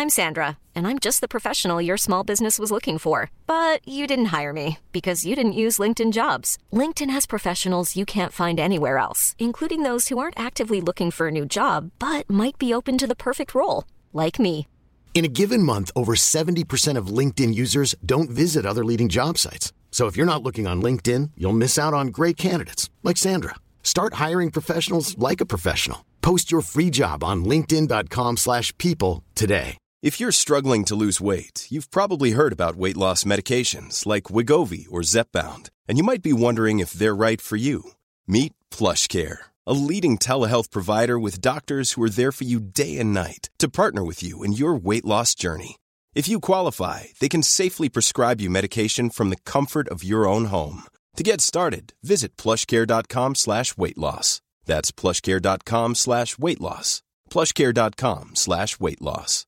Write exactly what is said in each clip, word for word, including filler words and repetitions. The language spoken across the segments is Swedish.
I'm Sandra, and I'm just the professional your small business was looking for. But you didn't hire me because you didn't use LinkedIn Jobs. LinkedIn has professionals you can't find anywhere else, including those who aren't actively looking for a new job, but might be open to the perfect role, like me. In a given month, over seventy percent of LinkedIn users don't visit other leading job sites. So if you're not looking on LinkedIn, you'll miss out on great candidates like Sandra. Start hiring professionals like a professional. Post your free job on linkedin dot com slash people today. If you're struggling to lose weight, you've probably heard about weight loss medications like Wegovy or Zepbound, and you might be wondering if they're right for you. Meet PlushCare, a leading telehealth provider with doctors who are there for you day and night to partner with you in your weight loss journey. If you qualify, they can safely prescribe you medication from the comfort of your own home. To get started, visit plushcare.com slash weight loss. That's plushcare.com slash weight loss. plushcare.com slash weight loss.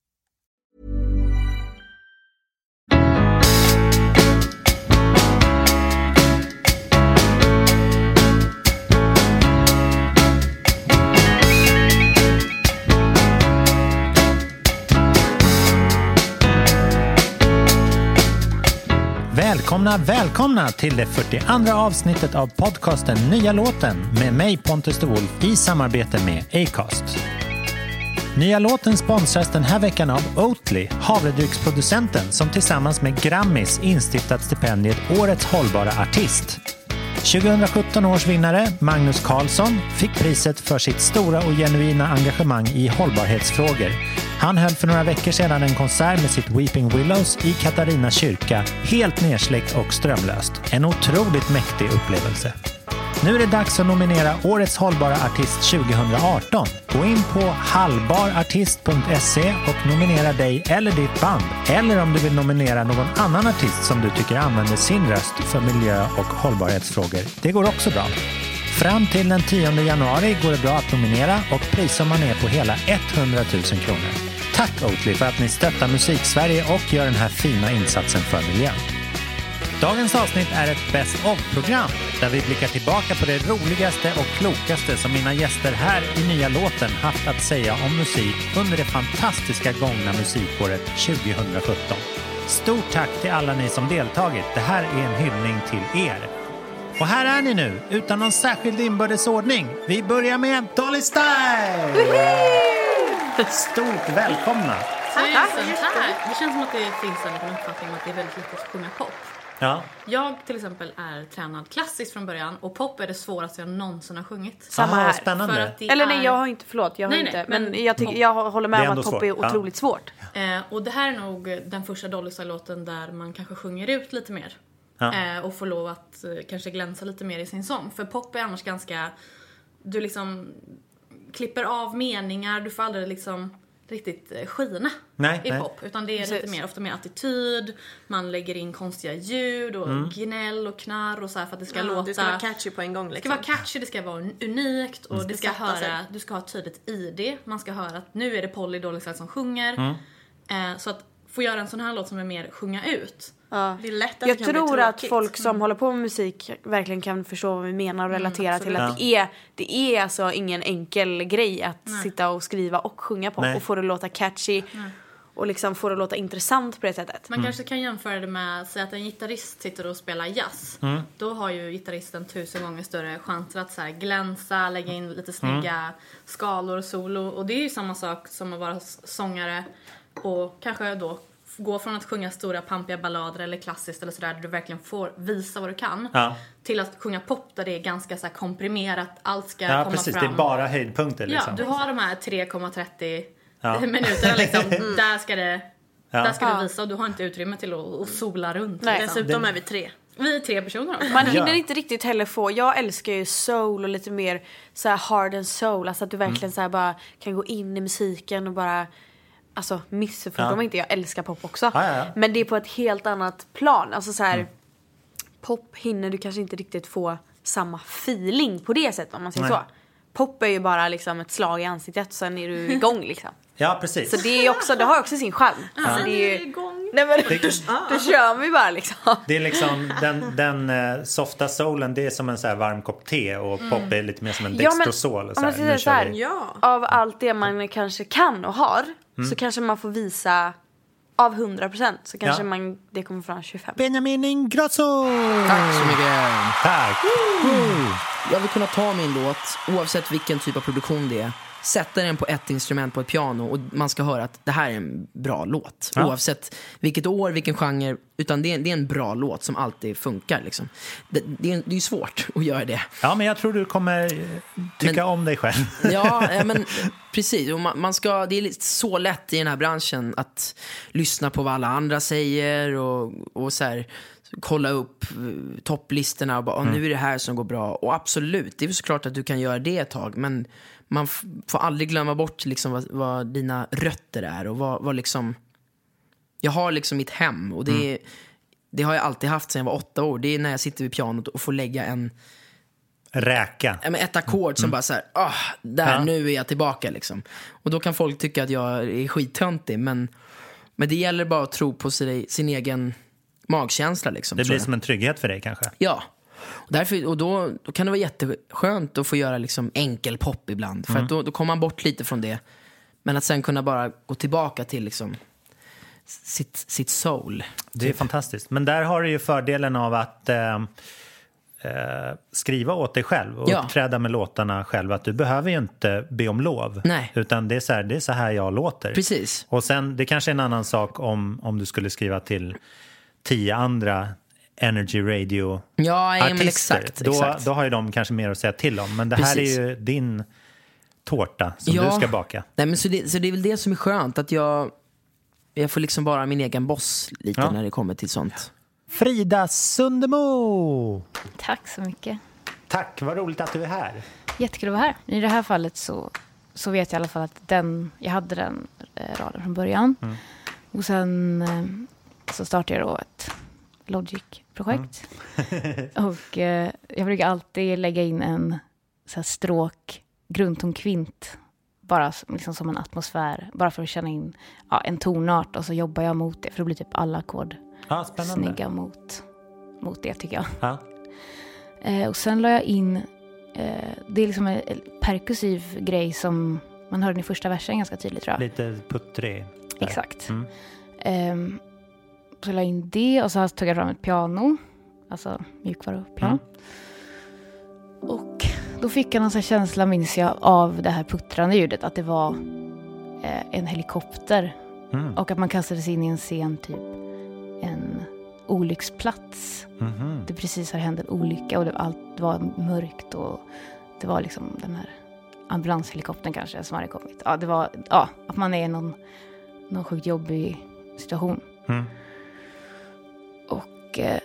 Välkomna, välkomna till det fyrtioandra avsnittet av podcasten Nya låten med mig Pontus de Wolf i samarbete med Acast. Nya låten sponsras den här veckan av Oatly, havredrycksproducenten som tillsammans med Grammis instiftat stipendiet Årets hållbara artist. tjugohundrasjutton års vinnare Magnus Carlsson fick priset för sitt stora och genuina engagemang i hållbarhetsfrågor. Han höll för några veckor sedan en konsert med sitt Weeping Willows i Katarina kyrka, helt nersläckt och strömlöst. En otroligt mäktig upplevelse. Nu är det dags att nominera Årets hållbara artist tjugohundraarton. Gå in på hallbarartist punkt se och nominera dig eller ditt band. Eller om du vill nominera någon annan artist som du tycker använder sin röst för miljö- och hållbarhetsfrågor. Det går också bra. Fram till den tionde januari går det bra att nominera och prissumman är på hela hundratusen kronor. Tack Oatly för att ni stöttar Musik-Sverige och gör den här fina insatsen för miljön. Dagens avsnitt är ett Best of-program där vi blickar tillbaka på det roligaste och klokaste som mina gäster här i Nya låten haft att säga om musik under det fantastiska gångna musikåret tjugohundrasjutton. Stort tack till alla ni som deltagit. Det här är en hyllning till er. Och här är ni nu, utan någon särskild inbördesordning. Vi börjar med Dolly Style! Stort välkomna! Tack, tack. Det känns som att det finns en liten uppfattning om att det är väldigt lätt att sjunga pop. Ja. Jag till exempel är tränad klassiskt från början och pop är det svåraste jag någonsin har sjungit. Samma här. Spännande. För att det Eller är... nej, jag har inte, förlåt, jag har nej, inte. nej, men men jag, tycker, jag håller med om att pop svårt. är otroligt ja. svårt. Eh, och det här är nog den första Dolly Style-låten där man kanske sjunger ut lite mer. Ja. Eh, och får lov att eh, kanske glänsa lite mer i sin sång. För pop är annars ganska... Du liksom klipper av meningar, du får aldrig liksom... riktigt skina nej, i nej. pop. Utan det är Precis. lite mer, ofta mer attityd. Man lägger in konstiga ljud och Mm. gnäll och knarr och så här för att det ska Ja, låta... det ska vara catchy på en gång liksom. Det ska vara catchy, det ska vara unikt och Mm. det ska sätta höra, sig. du ska ha ett tydligt I D. Man ska höra att nu är det Polly Dolly Style som sjunger. Mm. Eh, så att få göra en sån här låt som är mer sjunga ut. Ja. Det är lätt att Jag det kan bli tror att tråkigt. folk som håller på med musik verkligen kan förstå vad vi menar och relatera till att absolut. det är, det är alltså ingen enkel grej att Nej. sitta och skriva och sjunga pop Nej. och få det att låta catchy och liksom få det att låta intressant på det sättet. Man kanske kan jämföra det med, säg att en gitarrist sitter och spelar jazz. Mm. Då har ju gitarristen tusen gånger större chanser att så här glänsa, lägga in lite snygga Mm. skalor och solo. Och det är ju samma sak som att vara sångare och kanske då gå från att sjunga stora pampiga ballader eller klassiskt eller sådär där du verkligen får visa vad du kan. Ja. Till att sjunga pop där det är ganska så här komprimerat, allt ska Ja, komma precis. fram. Det är bara höjdpunkter liksom. Ja, du har de här tre komma trettio Ja. minuterna liksom. Där ska det... Ja. Där ska Ja. du visa och du har inte utrymme till att, att sola runt. Nej. Liksom. Dessutom är vi tre. Vi är tre personer också. Man hinner Ja. inte riktigt heller få. Jag älskar ju soul och lite mer så här hard and soul, alltså att du verkligen så här bara kan gå in i musiken och bara alltså missförstå Ja. mig inte, jag älskar pop också. Ja, ja, ja. Men det är på ett helt annat plan. Alltså så här pop hinner du kanske inte riktigt få samma feeling på det sättet om man säger Nej. så. Pop är ju bara liksom ett slag i ansiktet och sen är du igång liksom. Ja, precis. Så det är också, det har också sin charm. Alltså, det är ju, nej men då kör vi bara liksom. Det är liksom den, den uh, softa soulen, det är som en så här varm kopp te och pop är lite mer som en Ja, men dextrosol. om Så man här, ska nu säga så här, kör vi. Ja. av allt det man kanske kan och har mm. så kanske man får visa av hundra procent. Så kanske ja. man, det kommer fram tjugofem. Benjamin Ingrosso! Tack så mycket. Tack! Mm. Jag vill kunna ta min låt, oavsett vilken typ av produktion det är, sätta den på ett instrument på ett piano och man ska höra att det här är en bra låt. Ja. Oavsett vilket år, vilken genre, utan det är, det är en bra låt som alltid funkar. Liksom. Det, det, är, det är ju svårt att göra det. Ja, men jag tror du kommer tycka men, om dig själv. Ja, men precis. Och man, man ska, det är så lätt i den här branschen att lyssna på vad alla andra säger och, och så här, kolla upp topplistorna och bara, mm. nu är det här som går bra. Och absolut, det är såklart att du kan göra det ett tag, men man f- får aldrig glömma bort liksom vad, vad dina rötter är och vad, vad liksom jag har liksom mitt hem och det, mm. är, det har jag alltid haft sedan jag var åtta år. Det är när jag sitter vid pianot och får lägga en räka. Ett ackord som mm. bara så här, ah, där, ja. nu är jag tillbaka liksom. Och då kan folk tycka att jag är skittöntig, men, men det gäller bara att tro på sin, sin egen magkänsla liksom. Det blir som en trygghet för dig kanske. Ja. Och, därför, och då, då kan det vara jätteskönt att få göra liksom enkel pop ibland. För mm. att då, då kommer man bort lite från det. Men att sen kunna bara gå tillbaka till liksom sitt, sitt soul. Det är typ. Fantastiskt. Men där har du ju fördelen av att eh, eh, skriva åt dig själv och ja. uppträda med låtarna själv. Att du behöver ju inte be om lov. Nej. Utan det är så här, det är så här jag låter. Precis. Och sen, det kanske är en annan sak om, om du skulle skriva till tio andra Energy Radio ja, artister. Men exakt, då, exakt. då har ju de kanske mer att säga till om. Men det här Precis. är ju din tårta som ja. du ska baka. Nej, men så, det, så det är väl det som är skönt. Att jag, jag får liksom vara min egen boss lite ja. när det kommer till sånt. Frida Sundemo! Tack så mycket. Tack, vad roligt att du är här. Jättekul att vara här. I det här fallet så, så vet jag i alla fall att den, jag hade den eh, raden från början. Mm. Och sen eh, så startade jag då ett Logic-projekt. Mm. och eh, jag brukar alltid lägga in en så här, stråk, grundton kvint. Bara liksom som en atmosfär. Bara för att känna in ja, en tonart. Och så jobbar jag mot det. För då blir typ alla ackord ah, snygga mot, mot det tycker jag. Ah. Eh, och sen la jag in eh, det är liksom en perkussiv grej som man hörde i första versen ganska tydligt tror jag. Lite puttrig. Exakt. Mm. Eh, så la jag in det och så tog jag fram ett piano. Alltså mjukvarupiano. Mm. Och då fick jag någon sån känsla, minns jag, av det här puttrande ljudet. Att det var eh, en helikopter. Mm. Och att man kastade sig in i en scen, typ en olycksplats. Mm. Det precis har hänt en olycka och det, allt var mörkt. Och det var liksom den här ambulanshelikoptern kanske som hade kommit. Ja, det var ja, att man är i någon, någon sjukt jobbig situation. Mm. Och eh,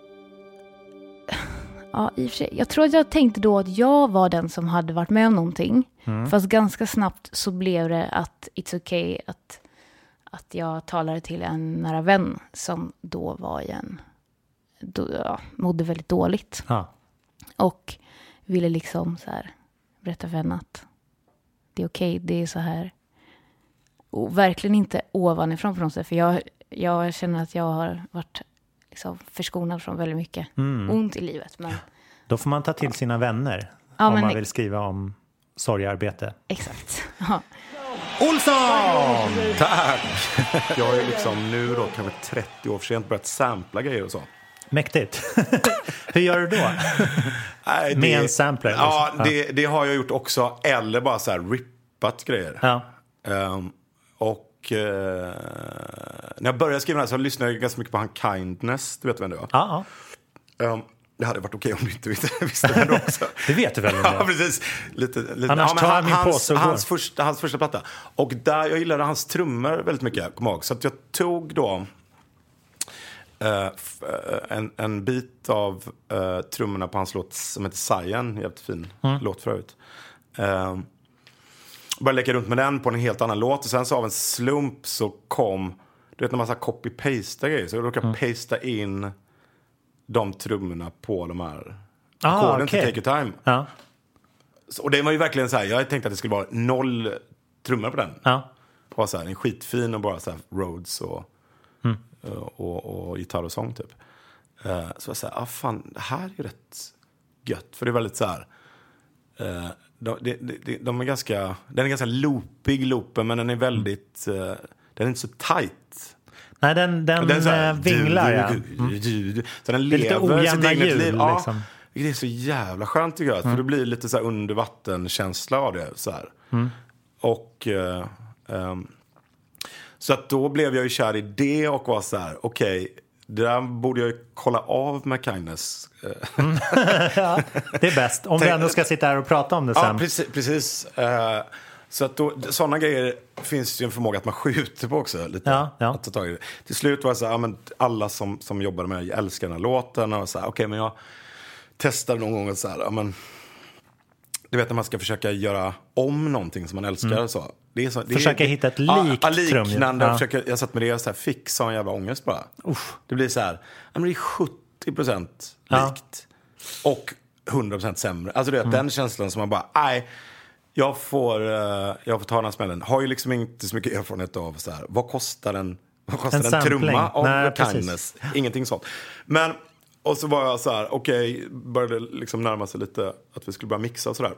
ja, i och för sig, jag tror att jag tänkte då att jag var den som hade varit med om någonting. Mm. Fast ganska snabbt så blev det att it's okay att, att jag talade till en nära vän som då var i en, då, ja, mådde väldigt dåligt. Ja. Och ville liksom så här berätta för henne att det är okej, det är så här. Och verkligen inte ovanifrån på något sätt. För jag, jag känner att jag har varit liksom förskonad från väldigt mycket mm. ont i livet. Men då får man ta till sina vänner ja, om man vill skriva om sorgarbete. Exakt. Ja. Olsson! Tack! Jag har ju liksom nu då kanske trettio år för sent börjat sampla grejer och så. Mäktigt. Hur gör du då? Nej, det, med en sampler? Liksom. Ja, det, det har jag gjort också. Eller bara så här rippat grejer. Ja. Um, och uh, när jag började skriva här så lyssnade jag ganska mycket på han Kindness. Du vet vem det var? Ja. Um, det hade varit okej om du inte visste, visste det också. Det vet du väl? Ja, precis. Lite, lite. Annars ja, tar han, min hans, hans, hans, första, hans första platta. Och där, jag gillade hans trummor väldigt mycket, kom ihåg. Så att jag tog då uh, f- en, en bit av uh, trummorna på hans låt som heter Cyan. Jävligt fin mm. låt förut. Uh, började leka runt med den på en helt annan låt. Och sen så av en slump så kom, du vet när man så copy-pasta grejer. Så jag råkade mm. pasta in de trummorna på de här ah, ackorden okay. till Take Your Time. Ja. Så, och det var ju verkligen så här, jag tänkte att det skulle vara noll trummor på den. Ja. Bara så här, en skitfin och bara så här Rhodes och, mm. och, och, och gitarr och sång typ. Uh, så jag sa, ah fan, det här är ju rätt gött. För det är väldigt så här, uh, de, de, de, de är ganska, den är ganska loopig, loopen, men den är väldigt, mm. uh, den är inte så tight. Nej, den, den, den här, vinglar, ja. Du, du, du. Så den det är lever lite sitt eget ljud, liv. Ja, liksom. det är så jävla skönt tycker jag. Mm. För det blir lite så här undervattenkänsla av det. Så här. Mm. Och... Uh, um, så att då blev jag ju kär i det och var så här, okej, okay, det där borde jag ju kolla av med Kindness. Mm. Ja, det är bäst. Om vi ändå ska sitta här och prata om det sen. Ja, precis. precis. Uh, så att då, sådana grejer finns ju en förmåga att man skjuter på också. Lite, ja, ja. Att ta tag i det. Till slut var det så här, ja, men alla som, som jobbade med jag älskar den här låten. Och så här, okej, okay, men jag testade någon gång och så här, ja, men du vet när man ska försöka göra om någonting som man älskar. Mm. Så. Det är så, det försöka är, hitta ett likt ja, liknande. Ja. Försöka, jag satt med det och så här, fixa en jävla ångest bara. Uff, det blir så här, ja, men det är sjuttio procent likt. Ja. Och hundra procent sämre. Alltså det är mm. den känslan som man bara, nej, jag får, uh, jag får ta den här smällen. Har ju liksom inte så mycket erfarenhet av så här, vad kostar en, vad kostar en, en trumma av nej, Kindness? Ingenting sånt. Men, och så var jag så här, okej, okay, började liksom närma sig lite att vi skulle börja mixa och sådär.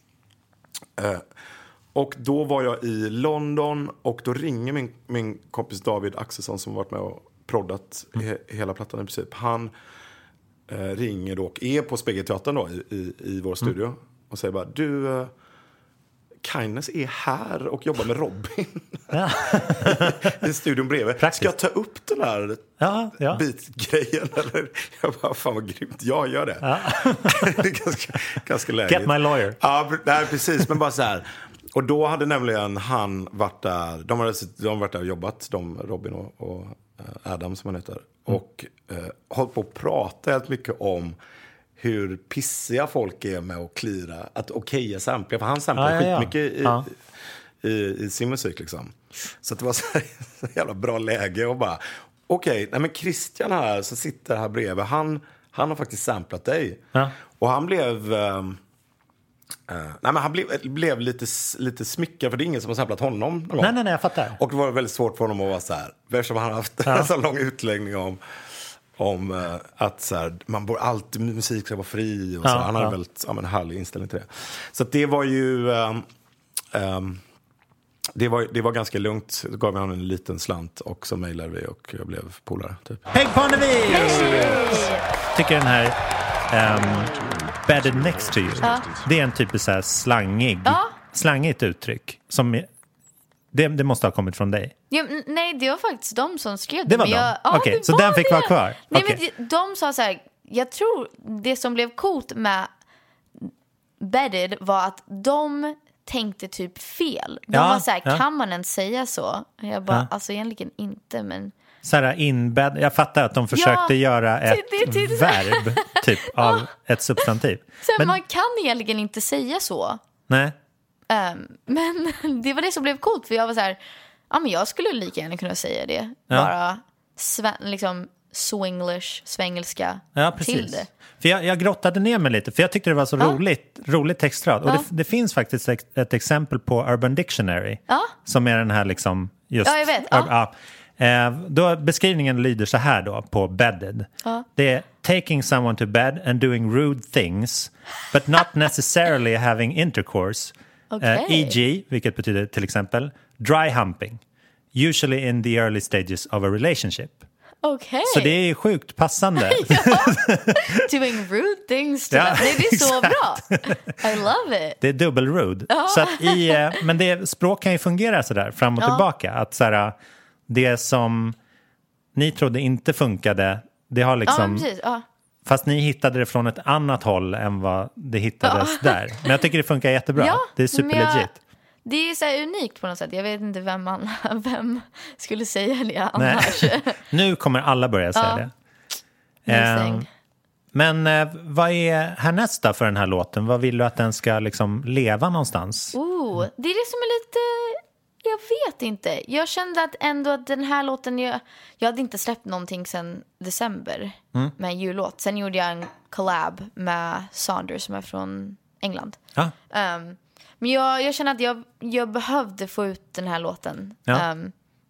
Uh, och då var jag i London och då ringer min, min kompis David Axelsson som varit med och proddat mm. he, hela plattan i princip. Han uh, ringer då och är på Spegelteatern då i, i, i vår studio mm. och säger bara, du... Uh, Kindness är här och jobbar med Robin. Ja. I studion bredvid. Praktiskt. Ska jag ta upp den här ja, ja. bitgrejen? Eller? Jag bara, fan vad grymt. Jag gör det. Ja. Det är ganska, ganska lägligt. Get my lawyer. Ja, nej, precis. Men bara så här. Och då hade nämligen han varit där. De har de varit där och jobbat. De, Robin och, och Adam som han heter. Mm. Och eh, hållit på att prata helt mycket om hur pissiga folk är med att klira. Att okeja sampla. För han samplar ja, ja, ja. skitmycket i, ja. i, i, i sin musik liksom. Så det var så, här, så jävla bra läge. Och bara, okej, okay, men Christian här som sitter här bredvid. Han, han har faktiskt samplat dig. Ja. Och han blev... Uh, Uh, nej men han blev, blev lite, lite smyckad för det är ingen som har samplat honom någon gång. Nej, nej, nej, jag fattar. Och det var väldigt svårt för honom att vara så här. Eftersom han har haft ja. en så lång utläggning om... om uh, att så här, man borde alltid musik ska vara fri och ja, så. Han hade ja. väldigt ja, men, härlig inställning till det. Så att det var ju um, um, det, var, det var ganska lugnt. Då gav vi honom en liten slant och så mejlade vi och jag blev polare typ. Hej Parnevi! Tycker den här um, Bedded Next to You ja. det är en typ så här slangig ja. slangigt uttryck som det, det måste ha kommit från dig. Ja, nej, det var faktiskt de som skrev det. Det var de? Ja, Okej, okay, så den fick det. vara kvar? Nej, okay. men de sa så här, jag tror det som blev coolt med Bedded var att de tänkte typ fel. De ja, var så här, ja. kan man ens säga så? Jag bara, ja. alltså egentligen inte, men... Så här inbädd, jag fattar att de försökte ja, göra ett det, det, det, verb typ av ja. ett substantiv. Så men, man kan egentligen inte säga så. Nej. Um, men det var det som blev coolt, för jag var så här, ja men jag skulle lika gärna kunna säga det. Ja. Bara sve, liksom swinglish, svengelska ja, till det. För jag, jag grottade ner mig lite, för jag tyckte det var så ja. roligt, roligt textrad. Och ja. det, det finns faktiskt ett, ett exempel på Urban Dictionary. Ja. Som är den här liksom just... Ja, jag vet. Ja. Ja. Eh, då, beskrivningen lyder så här då på bedded. Ja. Det är taking someone to bed and doing rude things but not necessarily having intercourse. Okay. Uh, E G, vilket betyder till exempel dry humping. Usually in the early stages of a relationship. Okay. Så det är sjukt passande. Ja. Doing rude things to ja, det är så bra. I love it. Det är dubbel rude. Ja. Så att i, men det, språk kan ju fungera så där fram och ja. tillbaka. Att så här, det som ni trodde inte funkade, det har liksom... Ja, precis. Ja. Fast ni hittade det från ett annat håll än vad det hittades ja. där. Men jag tycker det funkar jättebra. Ja, det är superlegit. Det är så här unikt på något sätt. Jag vet inte vem, man, vem skulle säga det annars. Nu kommer alla börja säga ja. det. Eh, men eh, vad är härnäst för den här låten? Vad vill du att den ska liksom leva någonstans? Oh, det är det som är lite... Jag vet inte. Jag kände att ändå att den här låten... Jag, jag hade inte släppt någonting sedan december mm. med en jullåt. Sen gjorde jag en collab med Saunders som är från England. Ah. Um, men jag, jag känner att jag, jag behövde få ut den här låten. Ja. Um,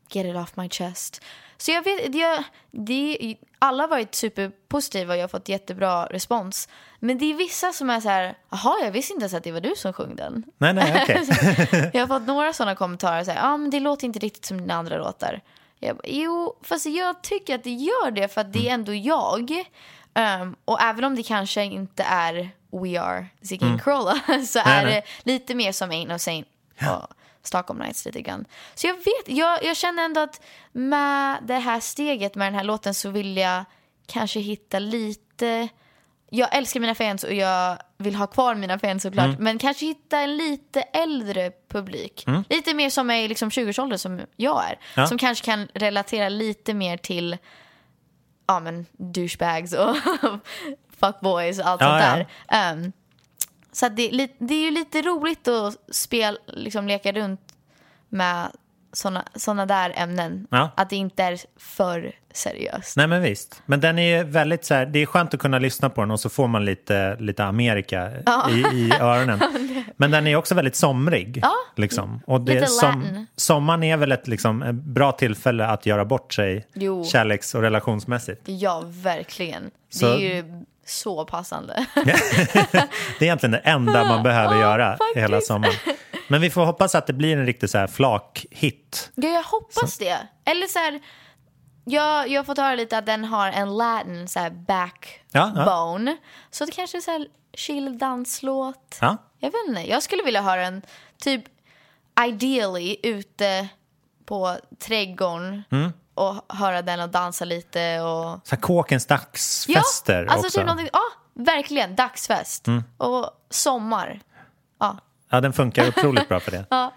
get it off my chest. Så jag vet, jag, det, alla har varit superpositiva och jag har fått jättebra respons. Men det är vissa som är så här, jaha, jag visste inte ens att det var du som sjöng den. Nej, nej, okej. Okay. Jag har fått några sådana kommentarer så här, ja, men det låter inte riktigt som dina andra låtar. Jag bara, jo, fast jag tycker att det gör det för att det är ändå jag. Um, och även om det kanske inte är We Are Ziggy mm. Carolla så nej, är nej. det lite mer som Ain't No Saint och Stockholm Nights lite grann. Så jag vet, jag, jag känner ändå att med det här steget med den här låten så vill jag kanske hitta lite... Jag älskar mina fans och jag vill ha kvar mina fans såklart. Mm. Men kanske hitta en lite äldre publik. Mm. Lite mer som är i liksom tjugoårsåldern som jag är. Ja. Som kanske kan relatera lite mer till ja, men douchebags och fuckboys och allt ja, sånt där. Ja. Um, så att det, det är ju lite roligt att spela, liksom leka runt med såna, såna där ämnen. Ja. Att det inte är för seriöst. Nej, men visst. Men den är väldigt så här, det är skönt att kunna lyssna på den och så får man lite, lite Amerika ja. i, i öronen. Men den är också väldigt somrig. Ja. Liksom. Och det, lite som, sommaren är väl ett liksom, ett bra tillfälle att göra bort sig jo. kärleks- och relationsmässigt. Ja, verkligen. Så, det är ju så passande. Det är egentligen det enda man behöver ja, göra faktiskt. hela sommaren. Men vi får hoppas att det blir en riktig så här flak-hit. Ja, jag hoppas så. det. Eller så här, jag, jag har fått höra lite att den har en Latin så här backbone. Ja, ja. Så det kanske är så här chill danslåt. Ja. Jag vet inte, jag skulle vilja höra en typ ideally ute på trädgården mm. och höra den och dansa lite. Och... Så här kåkens dagsfester ja, alltså också. Typ någonting, ja, verkligen, dagsfest. Mm. Och sommar. Ja. Ja, den funkar otroligt bra för det. Ja.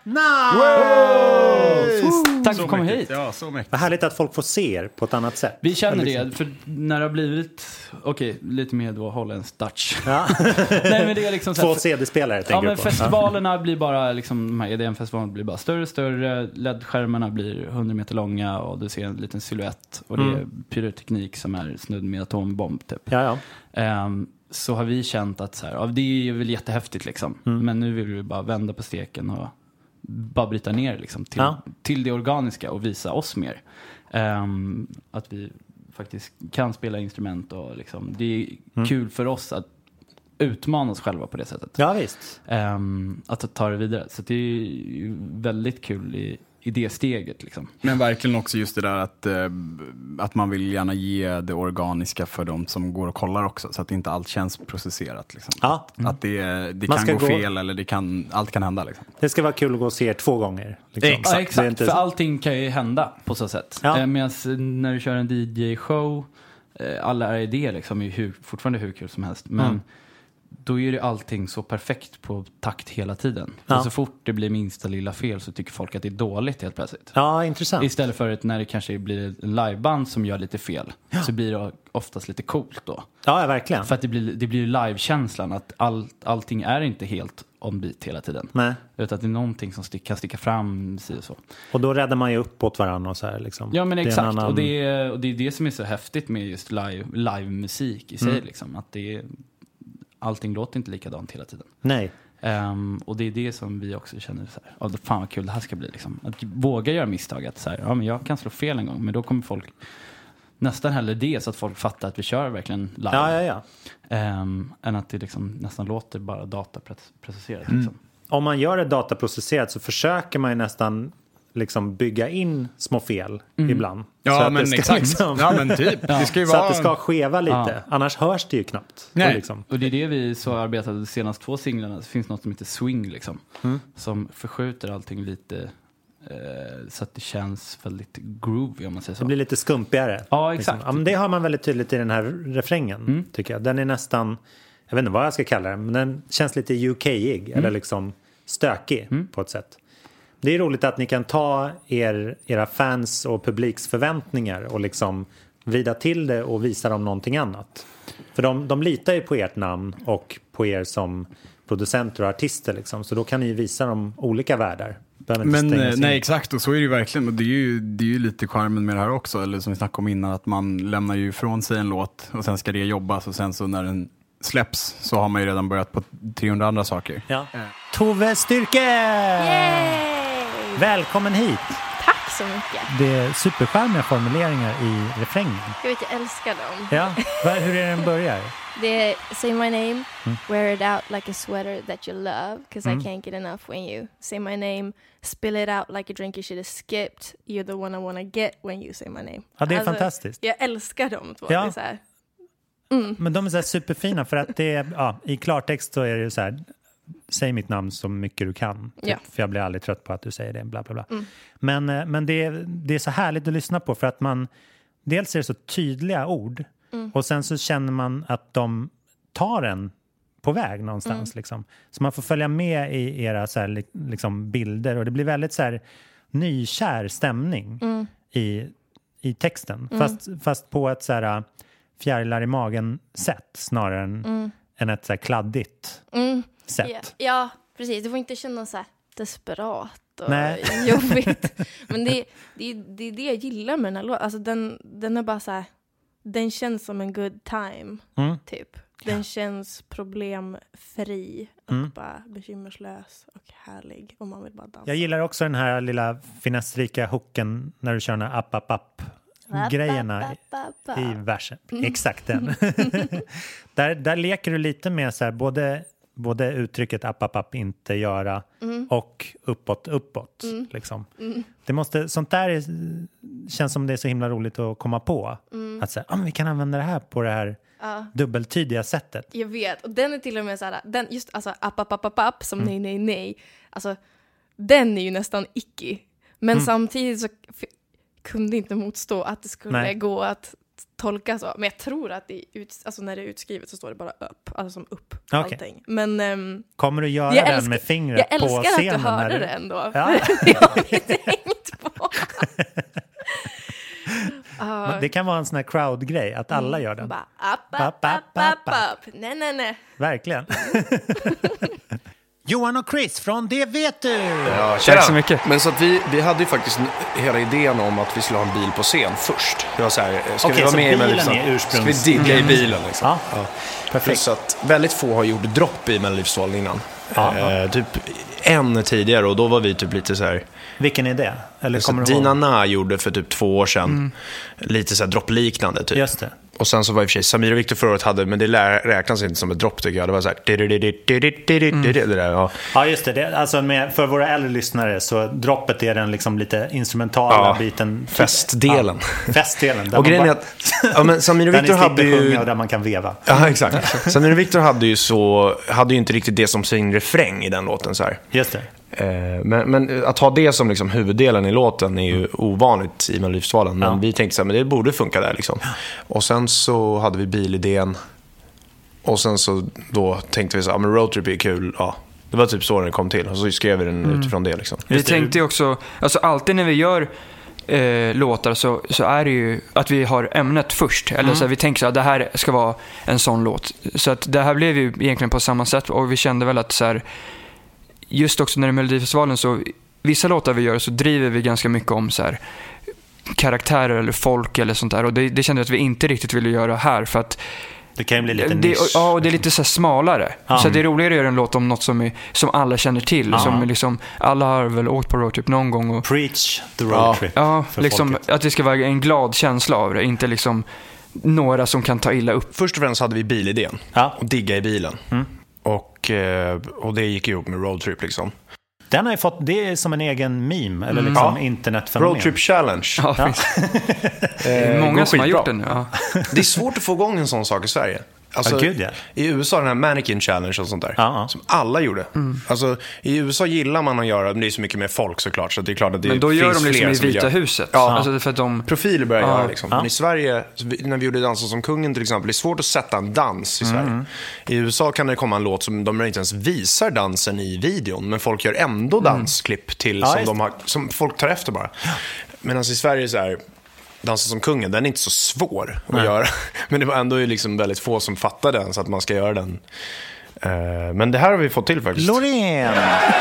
Nice! Tack för att komma hit. Ja, så mäktigt. Vad härligt att folk får se er på ett annat sätt. Vi känner det, för när det har blivit okej, okay, lite mer då holländsk Dutch. Ja. Nej, men det är liksom så här, två C D-spelare tänker ja, men på. festivalerna blir bara liksom, de här E D M-festivalerna blir bara större och större. L E D-skärmarna blir hundra meter långa och du ser en liten silhuett och det är mm. pyroteknik som är snudd med atombomb typ. Ja, ja. Um, så har vi känt att så här, ja, det är väl jättehäftigt liksom. Mm. Men nu vill vi bara vända på steken och bara bryta ner liksom, till, ja. till det organiska och visa oss mer. Um, att vi faktiskt kan spela instrument och liksom, det är mm. kul för oss att utmana oss själva på det sättet. Ja, visst. Um, att ta det vidare. Så det är ju väldigt kul i i det steget liksom. Men verkligen också just det där att, eh, att man vill gärna ge det organiska för de som går och kollar också, så att inte allt känns processerat liksom. Ja. Mm. Att det, det kan gå, gå fel eller det kan, allt kan hända liksom. Det ska vara kul att gå och se er två gånger liksom. Exakt, ja, exakt. Inte... för allting kan ju hända på så sätt. Ja. Eh, medan när du kör en D J-show eh, alla idéer liksom är ju hur, fortfarande hur kul som helst, men mm. då är det allting så perfekt på takt hela tiden. Ja. Och så fort det blir minsta lilla fel så tycker folk att det är dåligt helt plötsligt. Ja, intressant. Istället för att när det kanske blir en liveband som gör lite fel ja. så blir det oftast lite coolt då. Ja, verkligen. För att det blir, det blir livekänslan att all, allting är inte helt on beat hela tiden. Nej. Utan att det är någonting som stick, kan sticka fram och så. Och då räddar man ju upp åt varandra och så här liksom. Ja, men exakt. Annan... Och, det är, och det är det som är så häftigt med just live, live musik i sig mm. liksom. Att det är... allting låter inte likadant hela tiden. Nej. Um, och det är det som vi också känner så här, oh, fan vad kul det här ska bli liksom. Att våga göra misstag, att så här, ja men jag kan slå fel en gång, men då kommer folk nästan hellre det, så att folk fattar att vi kör verkligen live. Ja, ja, ja. Um, än att det liksom nästan låter bara dataprocesserat mm. liksom. Om man gör det dataprocesserat så försöker man ju nästan liksom bygga in små fel mm. ibland. Ja, så att men det ska exakt. Liksom, ja, men typ. ja. Det ska ju så vara... att det ska skeva lite. Ja. Annars hörs det ju knappt. Nej. Och, liksom. och det är det vi så arbetade de senaste två singlarna. Det finns något som heter swing liksom. Mm. Som förskjuter allting lite eh, så att det känns väldigt groovy, om man säger så. Det blir lite skumpigare. Ja, exakt. Liksom. Ja, men det har man väldigt tydligt i den här refrängen, mm. tycker jag. Den är nästan, jag vet inte vad jag ska kalla den, men den känns lite U K-ig. Mm. Eller liksom stökig mm. på ett sätt. Det är roligt att ni kan ta er, era fans och publiks förväntningar och liksom vrida till det och visa dem någonting annat. För de, de litar ju på ert namn och på er som producenter och artister liksom. Så då kan ni visa dem olika världar. Men nej, exakt, och så är det ju verkligen. Och det är ju, det är ju lite charmen med det här också. Eller som vi snackade om innan, att man lämnar ju ifrån sig en låt och sen ska det jobbas, och sen så när den släpps så har man ju redan börjat på trehundra andra saker. Ja. Tove Styrke! Yay! Välkommen hit. Tack så mycket. Det är superskärmiga formuleringar i refrängen. Jag vet, jag älskar dem. Ja, hur är den börjar? Det är say my name, mm. wear it out like a sweater that you love, because mm. I can't get enough when you say my name, spill it out like a drink you should have skipped, you're the one I wanna get when you say my name. Ja, det är alltså, fantastiskt. Jag älskar dem två. Ja. Det är så här. Mm. Men de är så här superfina för att det är, ja, i klartext så är det ju så här, säg mitt namn så mycket du kan. Typ, ja. För jag blir aldrig trött på att du säger det, bla bla bla. Mm. Men, men det, är, det är så härligt att lyssna på för att man, dels är det så tydliga ord mm. och sen så känner man att de tar en på väg någonstans. Mm. Liksom. Så man får följa med i era så här, liksom, bilder och det blir väldigt så här, nykär stämning mm. i, i texten. Mm. Fast, fast på ett så här, fjärilar i magen sätt snarare än, mm. än ett så här, kladdigt mm. sätt. Ja, ja, precis. Du får inte känna så här desperat och Nej. jobbigt. Men det, det, det är det jag gillar med den här låten. Alltså den, den är bara så här, den känns som en good time, mm. typ. Den ja. Känns problemfri och mm. bara bekymmerslös och härlig och man vill bara dansa. Jag gillar också den här lilla finessrika hooken när du kör den här app, app, app grejerna i, i versen. Mm. Exakt den. där, där leker du lite med så här, både, både uttrycket app, app, app, inte göra mm. och uppåt, uppåt. Mm. Liksom. Mm. Det måste, sånt där är, känns som det är så himla roligt att komma på. Mm. Att säga, ah, men vi kan använda det här på det här ja. Dubbeltydiga sättet. Jag vet, och den är till och med så här, den, just alltså app, app, app, app, app som mm. nej, nej, nej. Alltså, den är ju nästan icky. Men mm. samtidigt så f- kunde inte motstå att det skulle nej. Gå att tolka så. Men jag tror att det ut, alltså när det är utskrivet så står det bara upp. Alltså som upp, okay. Allting. Men, um, kommer du göra den älskar, med fingret på scenen? Jag älskar att du hörde det ändå. Ja. Det har vi tänkt på. Uh, det kan vara en sån här crowd-grej att alla gör den. Bara, up, up, up, up, up. Nej, nej, nej. Verkligen. Johan och Chris från Det vet du! Ja, tack så mycket. Men så att vi, vi hade ju faktiskt hela idén om att vi skulle ha en bil på scen först. Det var så här, ska okay, vi vara så med bilen i liksom, är ursprungs... ska vi digga i bilen liksom. Ja, ja. Perfekt. Plus att väldigt få har gjort dropp i Melodifestivalen innan. Ja, ja. Eh, typ en tidigare och då var vi typ lite så här. Vilken är det? Eller kommer Dina ihåg? Na gjorde för typ två år sedan mm. lite så här droppliknande typ. Just det. Och sen så var i och för sig Samir och Victor förra året hade, men det räknas inte som ett dropp tycker jag. Det var så här mm. det där, ja. Ja just det, det alltså med, för våra äldre lyssnare så droppet är den liksom lite instrumentala ja, biten. Festdelen. Ja, festdelen. Och grejen är att ja, men Samir och Victor hade ju och där man kan veva. Ja exakt. Samir och Victor hade ju så hade ju inte riktigt det som sin refräng i den låten så här. Just det. Men, men att ha det som liksom huvuddelen i låten är ju mm. ovanligt i Melodifestivalen. Men ja. Vi tänkte så här, men det borde funka där liksom. Ja. Och sen så hade vi bilidén. Och sen så då tänkte vi så här, men roadtrip är kul. Ja, det var typ så den kom till. Och så skrev vi den mm. utifrån det liksom. Vi tänkte ju också, alltså alltid när vi gör eh, låtar så, så är det ju att vi har ämnet först. Eller mm. så här, vi tänker så här, det här ska vara en sån låt. Så att det här blev ju egentligen på samma sätt. Och vi kände väl att så här, just också när det är Melodifestivalen så vissa låtar vi gör så driver vi ganska mycket om så här karaktärer eller folk eller sånt där och det, det kände jag att vi inte riktigt ville göra här för att det kan ju bli lite det, nisch. Ja, och det är lite så här smalare. Um. Så det är roligare att göra en låt om något som, är, som alla känner till. Uh. Som liksom, alla har väl åkt på roadtrip någon gång. Och, preach the roadtrip. Ja, ja liksom, att det ska vara en glad känsla av det. Inte liksom några som kan ta illa upp. Först och främst hade vi bilidén. Ja. Och digga i bilen. Mm. Och, och det gick ihop med roadtrip liksom. Den har ju fått, det är som en egen meme eller liksom ja. Internetfenomen. Roadtrip challenge. Ja, ja. Det är många som har gjort den nu. Ja. Det är svårt att få igång en sån sak i Sverige. Alltså, oh, Gud, ja. I U S A den här Mannequin Challenge och sånt där. Ja. Som alla gjorde. Mm. Alltså, i U S A gillar man att göra, men det är så mycket mer folk såklart. Så det är klart att det men då finns gör de liksom i Vita gör. huset. Ja. Alltså för att de... Profiler börjar ja. göra liksom. Ja. Men i Sverige, när vi gjorde Dansen som kungen till exempel, det är svårt att sätta en dans i Sverige. Mm. I U S A kan det komma en låt som de inte ens visar dansen i videon, men folk gör ändå dansklipp till mm. som, ja, de har, som folk tar efter bara. Medan i Sverige så här, Dansen som kungen, den är inte så svår att Nej. göra. Men det var ändå ju liksom väldigt få som fattade den, så att man ska göra den. Uh, men det här har vi fått till faktiskt. Loreen!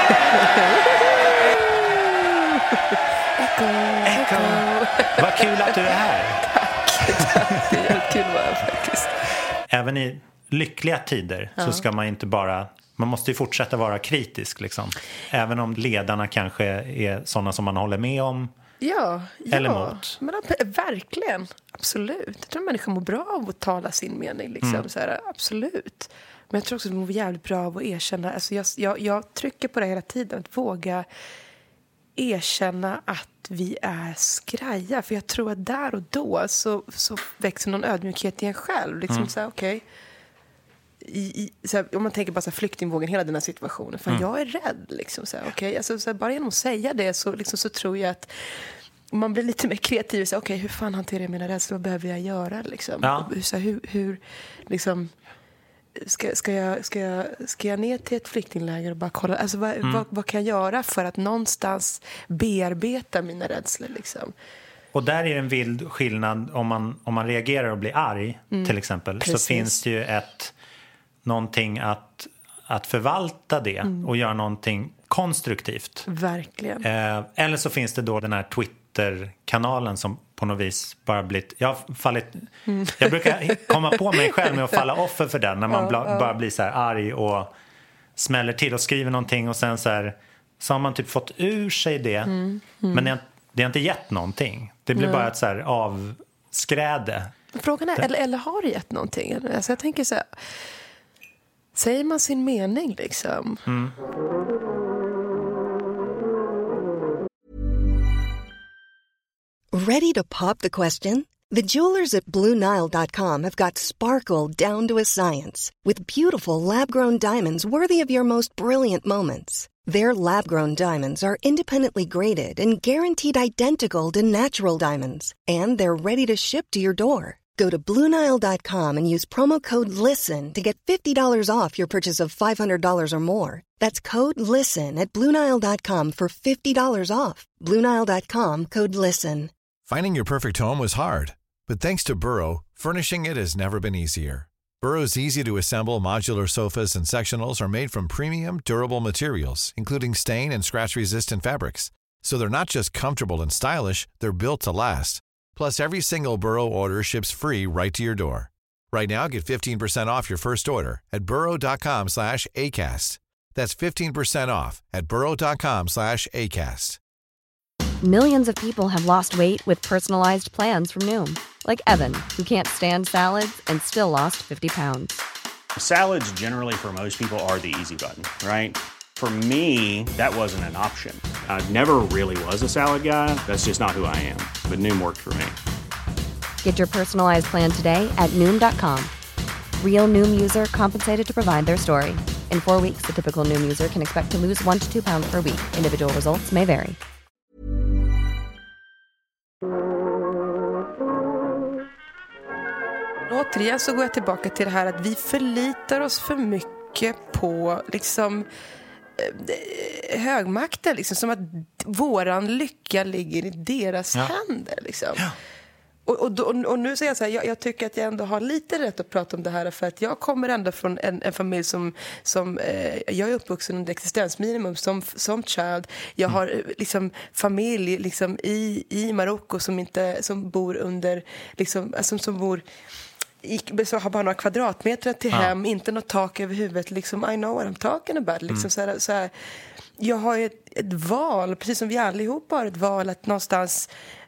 Echo, Echo. Vad kul att du är här. Tack. Det är jättekul att vara här faktiskt. Även i lyckliga tider ja. så ska man inte bara... Man måste ju fortsätta vara kritisk liksom. Även om ledarna kanske är sådana som man håller med om. Ja, eller ja. mot. Men, verkligen, absolut. Jag tror människor mår bra av att tala sin mening. Liksom. Mm. Så här, absolut. Men jag tror också att de mår jävligt bra av att erkänna. Alltså jag, jag, jag trycker på det hela tiden. Att våga erkänna att vi är skraja. För jag tror att där och då så, så växer någon ödmjukhet i en själv. Liksom mm. så här, okej. Okay. I, i, så här, om man tänker bara så här, flyktingvågen, hela den här situationen. För mm. jag är rädd. Liksom, så här, okay. alltså, så här, bara genom att säga det så, liksom, så tror jag att man blir lite mer kreativ. Okej, okay, hur fan hanterar jag mina rädslor? Vad behöver jag göra? Liksom? Ja. Så här, hur, hur liksom... Ska, ska, jag, ska, jag, ska jag ner till ett flyktingläger och bara kolla, alltså vad, mm. vad, vad kan jag göra för att någonstans bearbeta mina rädslor liksom? Och där är en vild skillnad om man, om man reagerar och blir arg mm. till exempel. Precis. Så finns det ju ett någonting att, att förvalta det mm. och göra någonting konstruktivt. Verkligen. Eh, eller så finns det då den här Twitter-kanalen som på något vis bara blivit... Jag, har fallit, mm. jag brukar komma på mig själv med att falla offer för den. När man ja, bla, ja. bara blir så här arg och smäller till och skriver någonting. Och sen så här, så har man typ fått ur sig det. Mm. Mm. Men det har, det har inte gett någonting. Det blir mm. bara ett så här avskräde. Frågan är, eller, eller har det gett någonting? Alltså jag tänker så här... Säger man sin mening liksom? Mm. Ready to pop the question? The jewelers at Blue Nile dot com have got sparkle down to a science with beautiful lab-grown diamonds worthy of your most brilliant moments. Their lab-grown diamonds are independently graded and guaranteed identical to natural diamonds, and they're ready to ship to your door. Go to Blue Nile dot com and use promo code LISTEN to get fifty dollars off your purchase of five hundred dollars or more. That's code LISTEN at Blue Nile dot com for fifty dollars off. Blue Nile dot com, code LISTEN. Finding your perfect home was hard, but thanks to Burrow, furnishing it has never been easier. Burrow's easy-to-assemble modular sofas and sectionals are made from premium, durable materials, including stain and scratch-resistant fabrics. So they're not just comfortable and stylish, they're built to last. Plus, every single Burrow order ships free right to your door. Right now, get fifteen percent off your first order at burrow dot com slash ACAST. That's fifteen percent off at burrow dot com slash ACAST. Millions of people have lost weight with personalized plans from Noom. Like Evan, who can't stand salads and still lost fifty pounds. Salads generally for most people are the easy button, right? For me, that wasn't an option. I never really was a salad guy. That's just not who I am. But Noom worked for me. Get your personalized plan today at Noom dot com. Real Noom user compensated to provide their story. In four weeks, the typical Noom user can expect to lose one to two pounds per week. Individual results may vary. Återigen så går jag tillbaka till det här att vi förlitar oss för mycket på liksom högmakten, liksom, som att våran lycka ligger i deras ja. händer liksom. Ja. Och, och, då, och nu säger jag så här, jag, jag tycker att jag ändå har lite rätt att prata om det här, för att jag kommer ändå från en, en familj som, som eh, jag är uppvuxen under existensminimum som, som child. Jag har mm. liksom familj liksom, i, i Marocko som, inte, som bor under liksom, alltså, som bor i, så har bara några kvadratmeter till ja. hem, inte något tak över huvudet liksom, I know what I'm talking about liksom, mm. så här, så här, jag har ett, ett val, precis som vi allihopa har ett val att någonstans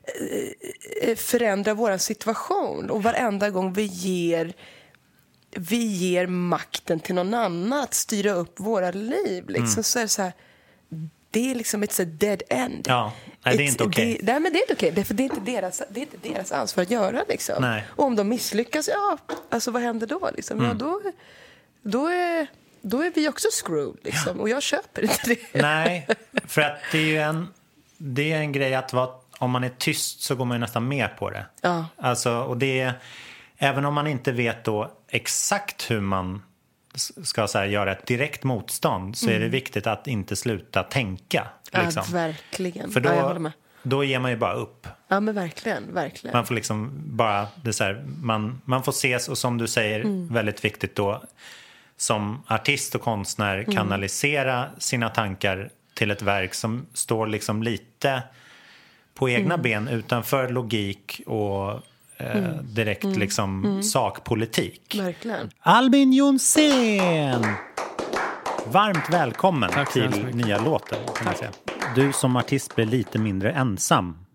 förändra vår situation, och varenda gång vi ger vi ger makten till någon annan att styra upp våra liv liksom, mm. så är det så här, det är liksom it's a dead end. Ja, nej, det är inte okej. Okay. Nej, men det är inte okej, okay. För det är inte deras, det är inte deras ansvar att göra liksom. Nej. Och om de misslyckas, ja, alltså vad händer då liksom? Mm. Ja, då då är då är vi också screwed liksom, ja. Och jag köper inte det. Nej, för att det är ju en det är en grej att vara, om man är tyst så går man ju nästan med på det. Ja. Alltså, och det är, även om man inte vet då exakt hur man ska så här, göra ett direkt motstånd, så mm. är det viktigt att inte sluta tänka. Liksom. Ja, verkligen. För då, ja, jag håller med. Då ger man ju bara upp. Ja, men verkligen, verkligen. Man får liksom bara, det är så här, man, man får ses, och som du säger, mm. väldigt viktigt då, som artist och konstnär mm. kanalisera sina tankar till ett verk som står liksom lite på egna mm. ben, utanför logik och eh, mm. direkt mm. liksom mm. sakpolitik. Verkligen. Albin Jonsén! Varmt välkommen Tack till nya låten, kan man säga. Du som artist blir lite mindre ensam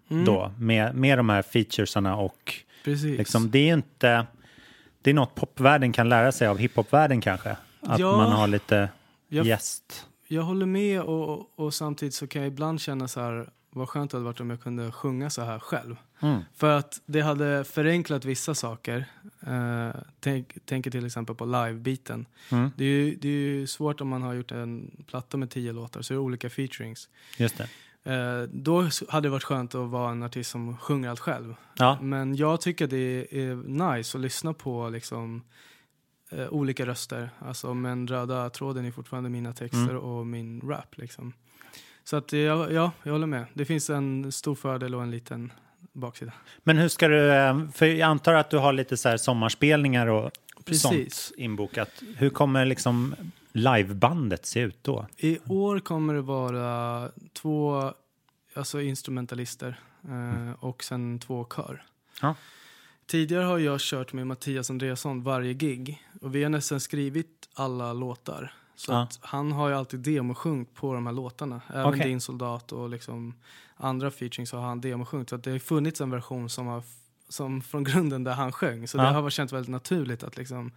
mm. då med, med de här featuresarna och Precis. Liksom, det är inte det är något popvärlden kan lära sig av hiphopvärlden kanske, att ja, man har lite jag, gäst. Jag håller med och, och samtidigt så kan jag ibland känna så här, vad skönt det hade varit om jag kunde sjunga så här själv. Mm. För att det hade förenklat vissa saker. Uh, tänk, tänker till exempel på live-biten. Mm. Det, är ju, det är ju svårt om man har gjort en platta med tio låtar, så är det olika featurings. Just det. Uh, då hade det varit skönt att vara en artist som sjunger allt själv. Ja. Men jag tycker det är nice att lyssna på liksom, uh, olika röster. Alltså, men röda tråden är fortfarande mina texter mm. och min rap. Liksom. Så att, ja, ja, jag håller med. Det finns en stor fördel och en liten baksida. Men hur ska du, för jag antar att du har lite så här sommarspelningar och Precis. sånt inbokat. Hur kommer liksom livebandet se ut då? I år kommer det vara två alltså instrumentalister eh, mm. och sen två kör. Ja. Tidigare har jag kört med Mattias Andreasson varje gig och vi har nästan skrivit alla låtar. Så ja. att han har ju alltid demosjungt på de här låtarna. Även okay. Din soldat och liksom andra featuring så har han demosjungt. Så att det har funnits en version som, har, som från grunden där han sjöng. Så ja. det har känts väldigt naturligt att liksom,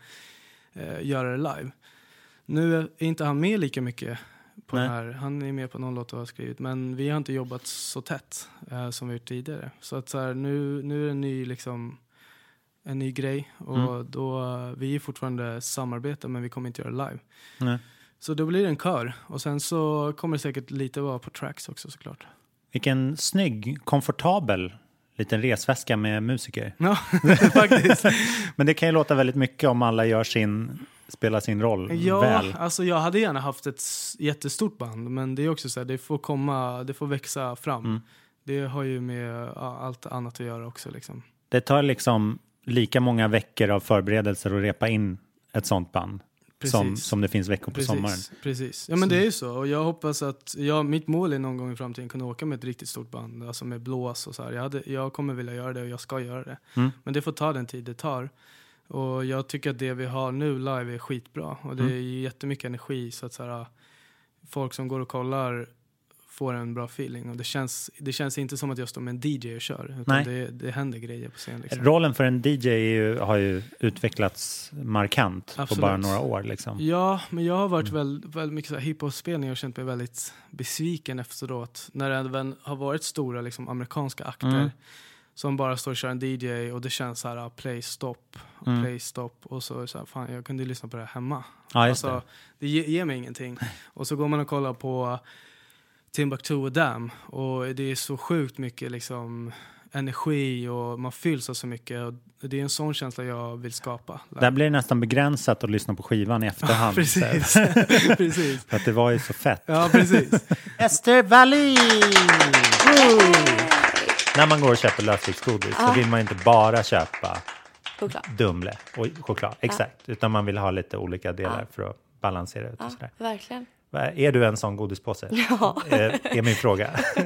eh, göra det live. Nu är inte han med lika mycket på det här. Han är med på någon låt och har skrivit. Men vi har inte jobbat så tätt eh, som vi gjort tidigare. Så att så här, nu, nu är det en ny, liksom, en ny grej. Och mm. då, vi är fortfarande samarbete men vi kommer inte göra det live. Nej. Så då blir det en kör. Och sen så kommer det säkert lite vara på tracks också såklart. Vilken snygg, komfortabel liten resväska med musiker. Ja, faktiskt. Men det kan ju låta väldigt mycket om alla gör sin, spelar sin roll ja, väl. Ja, alltså jag hade gärna haft ett jättestort band. Men det är också så här, det får komma, det får växa fram. Mm. Det har ju med allt annat att göra också liksom. Det tar liksom lika många veckor av förberedelser att repa in ett sånt band. Som, som det finns veckor på precis, sommaren. Precis, ja men det är ju så. Och jag hoppas att, ja, mitt mål är någon gång i framtiden kunna åka med ett riktigt stort band. Alltså med blås och så här. Jag, hade, jag kommer vilja göra det och jag ska göra det. Mm. Men det får ta den tid det tar. Och jag tycker att det vi har nu live är skitbra. Och det mm. är jättemycket energi så att så här, folk som går och kollar får en bra feeling. Och det känns, det känns inte som att jag står med en D J och kör. Utan det, det händer grejer på scen. Liksom. Rollen för en D J är ju, har ju utvecklats markant. Absolut. På bara några år. Liksom. Ja, men jag har varit mm. väldigt, väldigt mycket så här hiphop-spelningar och känt mig väldigt besviken efteråt. När det även har varit stora liksom, amerikanska akter. Mm. Som bara står och kör en D J och det känns så här play stop och mm. play stop och så, så här, fan jag kunde lyssna på det hemma. Ja, just alltså, det. det ger, ger mig ingenting. Och så går man och kollar på Timbuktu och Damn och det är så sjukt mycket liksom energi och man fylls av så mycket och det är en sån känsla jag vill skapa. Där blir det nästan begränsat att lyssna på skivan i efterhand. Precis. Precis. För att det var ju så fett. Ja, precis. Ester Wallin! När man går och köper lösviktsgodis ah. så vill man inte bara köpa choklad. Dumle och choklad. Exakt. Ah. Utan man vill ha lite olika delar ah. för att balansera ut och ah, sådär. Verkligen. Är du en sån godispåse? Ja. Är, är min fråga.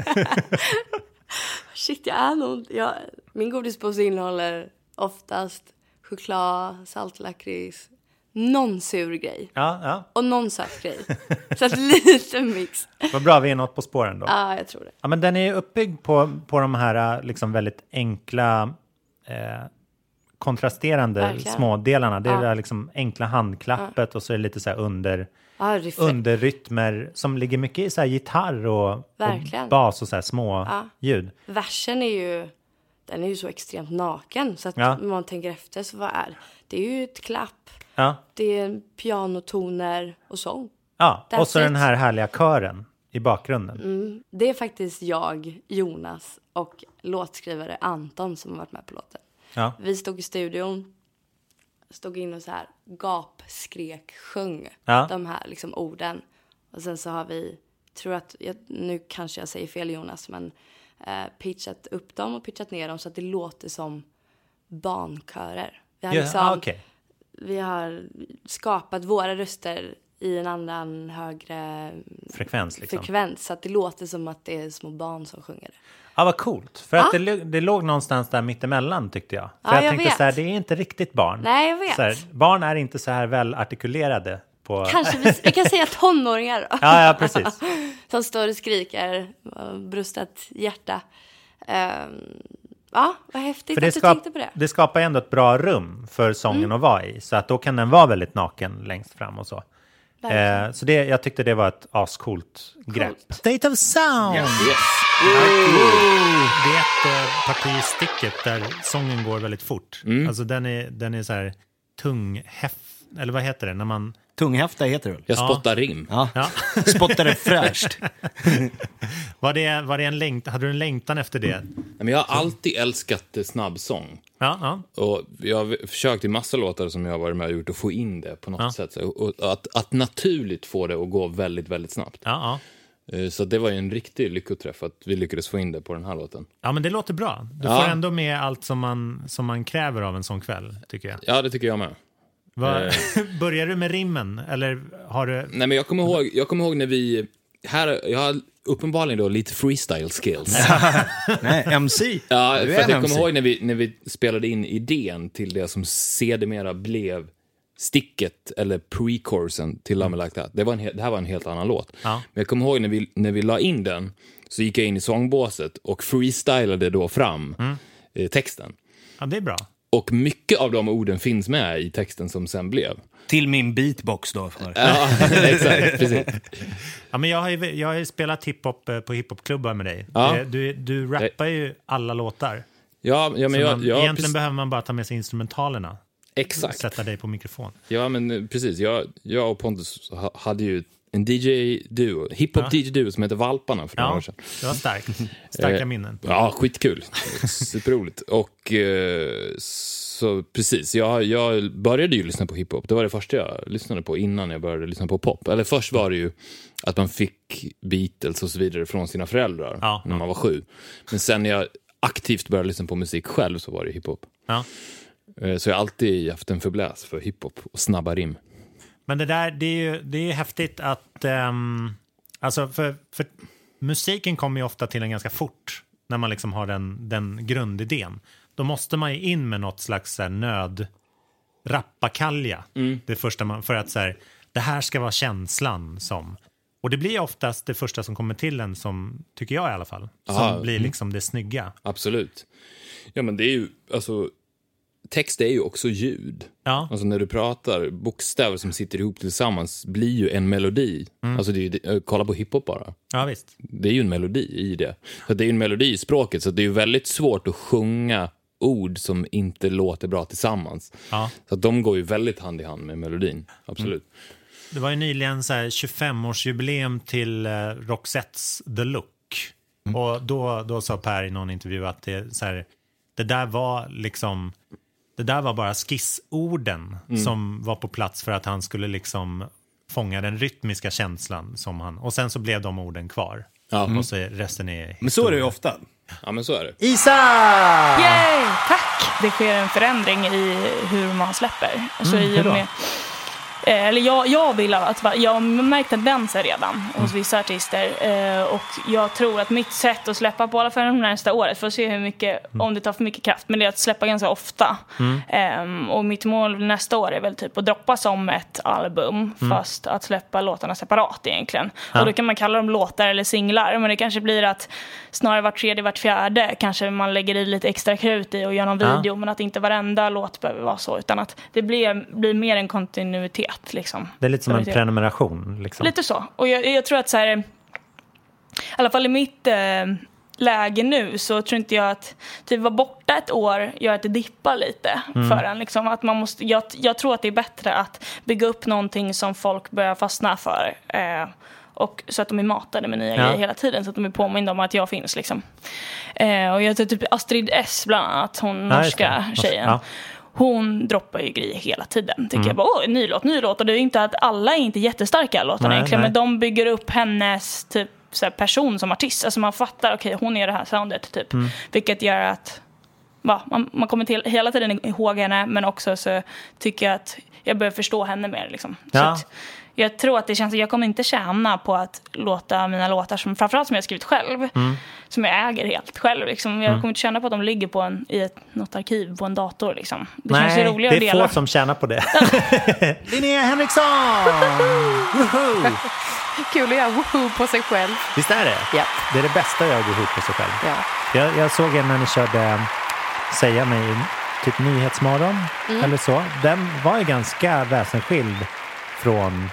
Shit, jag är nog... Jag, min godispåse innehåller oftast choklad, saltlakrits, någon sur grej. Ja, ja. Och någon söt grej. Så att lite mix. Vad bra, vi är något på spåren då. Ja, jag tror det. Ja, men den är uppbyggd på, på de här liksom väldigt enkla... Eh, kontrasterande verkligen. Små delarna. Det är ja. Det där liksom enkla handklappet ja. Och så är det lite så här under... Ja, under rytmer som ligger mycket i så här gitarr och, och bas och så här små ja. Ljud. Versen är ju den är ju så extremt naken så att ja. Man tänker efter så vad är det är ju ett klapp. Ja. Det är pianotoner och sång. Ja, That's och så it. Den här härliga kören i bakgrunden. Mm. Det är faktiskt jag, Jonas och låtskrivare Anton som har varit med på låten. Ja. Vi stod i studion. Stod in och så här gap, skrek, sjöng ja. De här liksom orden. Och sen så har vi, tror att, jag, nu kanske jag säger fel Jonas, men eh, pitchat upp dem och pitchat ner dem så att det låter som barnkörer. Vi har, yeah, liksom, ah, okay. vi har skapat våra röster i en annan högre frekvens, liksom. frekvens så att det låter som att det är små barn som sjunger det. Ja, vad coolt. För ah. att det, det låg någonstans där mittemellan tyckte jag. För ja, jag, jag tänkte vet. så här, det är inte riktigt barn. Nej, jag vet. Så här, barn är inte så här väl artikulerade. På... Kanske vi, vi kan säga tonåringar då. Ja, ja, precis. Som står och skriker, brustat hjärta. Um, ja, vad häftigt för det att du skap, tänkte på det. Det skapar ändå ett bra rum för sången mm. att vara i. Så att då kan den vara väldigt naken längst fram och så. Eh, så det, jag tyckte det var ett ascoolt grepp. State of Sound! Yes. Yes. Det är ett uh, parti i sticket där sången går väldigt fort. Mm. Alltså den är, den är så här tunghäft, eller vad heter det? När man... Tunghäfta heter det. Jag spottar ja. rim. Ja. Ja. Spottar det fräscht. var det, var det en längt, hade du en längtan efter det? Men jag har alltid älskat snabbsång. Ja, ja. Och jag har försökt i massa låtar som jag har varit med och gjort att få in det på något ja. sätt. Och att, att naturligt få det att gå väldigt, väldigt snabbt. Ja, ja. Så det var ju en riktig lyckoträff att vi lyckades få in det på den här låten. Ja, men det låter bra. Du ja. får ändå med allt som man, som man kräver av en sån kväll, tycker jag. Ja, det tycker jag med. Var, börjar du med rimmen? Eller har du... Nej, men jag kommer ihåg, jag kommer ihåg när vi... Här, jag har uppenbarligen då lite freestyle skills. Nej, M C. Ja, för att jag kommer ihåg när vi, när vi spelade in idén till det som sedermera blev sticket eller pre-coursen till Love Me Like That. Det, var en, det här var en helt annan låt. Ja. Men jag kommer ihåg när vi, när vi la in den så gick jag in i sångbåset och freestylade då fram mm. eh, texten. Ja, det är bra. Och mycket av de orden finns med i texten som sen blev. Till min beatbox då. För. Ja, exakt, precis. Ja, men jag har ju, jag har ju spelat hiphop på hiphopklubbar med dig. Ja. Du, du rappar ju alla låtar. Ja, ja men jag, man, jag, egentligen precis. behöver man bara ta med sig instrumentalerna. Exakt. Sätta dig på mikrofon. Ja, men precis. Jag, jag och Pontus hade ju en D J-duo, hiphop-D J-duo som heter Valparna för några ja, år sedan. Det var starkt. Starka minnen. Ja, skitkul. Superroligt. Och eh, så precis, jag, jag började ju lyssna på hiphop. Det var det första jag lyssnade på innan jag började lyssna på pop. Eller först var det ju att man fick Beatles och så vidare från sina föräldrar ja, när man var sju. Men sen när jag aktivt började lyssna på musik själv så var det hiphop. Ja. Så jag har alltid haft en förbläs för hiphop och snabba rim. Men det där, det är ju det är häftigt att um, alltså för, för musiken kommer ju ofta till en ganska fort när man liksom har den, den grundidén. Då måste man ju in med något slags så här, nöd rappakalja. Mm. Det första man, för att så här, det här ska vara känslan som. Och det blir oftast det första som kommer till en som, tycker jag i alla fall, som Aha, blir liksom det snygga. Absolut. Ja, men det är ju, alltså text är ju också ljud. Ja. Alltså när du pratar, bokstäver som sitter ihop tillsammans blir ju en melodi. Mm. Alltså det är ju, kolla på hiphop bara. Ja, visst. Det är ju en melodi i det. Så det är ju en melodi i språket, så det är ju väldigt svårt att sjunga ord som inte låter bra tillsammans. Ja. Så att de går ju väldigt hand i hand med melodin. Absolut. Mm. Det var ju nyligen så här tjugofemårsjubileum till uh, Roxettes The Look. Mm. Och då, då sa Per i någon intervju att det, så här, det där var liksom... Det där var bara skissorden mm. som var på plats för att han skulle liksom fånga den rytmiska känslan som han... Och sen så blev de orden kvar. Ja. Mm. Och så resten är historia. Men så är det ju ofta. Ja, men så är det. Isa! Yay! Tack! Det sker en förändring i hur man släpper. Alltså mm, i och med... Eller jag, jag vill att jag har märkt tendenser redan mm. hos vissa artister eh, och jag tror att mitt sätt att släppa på alla för de nästa året för att se hur mycket, mm. om det tar för mycket kraft, men det är att släppa ganska ofta mm. eh, och mitt mål nästa år är väl typ att droppa som ett album mm. fast att släppa låtarna separat egentligen ja. Och då kan man kalla dem låtar eller singlar, men det kanske blir att snarare vart tredje, vart fjärde kanske man lägger i lite extra krut i och gör någon video ja. Men att inte varenda låt behöver vara så, utan att det blir, blir mer en kontinuitet. Liksom. Det är lite som en prenumeration. Liksom. Lite så. Och jag, jag tror att så här, i alla fall i mitt eh, läge nu så tror inte jag att typ vara borta ett år gör att det dippar lite mm. för en. Liksom, att man måste, jag, jag tror att det är bättre att bygga upp någonting som folk börjar fastna för. Eh, och så att de är matade med nya ja. grejer hela tiden, så att de är påminda om att jag finns. Liksom. Eh, och jag tror typ Astrid S bland annat, hon ja, norska tjejen. Ja. Hon droppar ju grejer hela tiden. Tycker mm. jag bara, åh, ny låt, ny låt. Och det är inte att alla är inte jättestarka låtarna nej, egentligen. Nej. Men de bygger upp hennes typ så här, person som artist. Alltså man fattar, okej, okay, hon är det här soundet typ. Mm. Vilket gör att va, man, man kommer till hela tiden ihåg henne. Men också så tycker jag att jag börjar förstå henne mer liksom. Ja. Så att, jag tror att det känns att jag kommer inte tjäna på att låta mina låtar som framförallt som jag har skrivit själv mm. som jag äger helt själv liksom. Jag mm. kommer inte tjäna på att de ligger på en, i ett, något arkiv på en dator liksom. Det Nej, känns ju roligare det är få som tjänar på det. Linnea Henriksson! Kul att göra woho på sig själv. Visst är det? Ja. Det är det bästa att göra woho på sig själv. Ja. Jag, jag såg en när ni körde Säga mig typ Nyhetsmorgon Mm. eller så. Den var ju ganska väsensskild från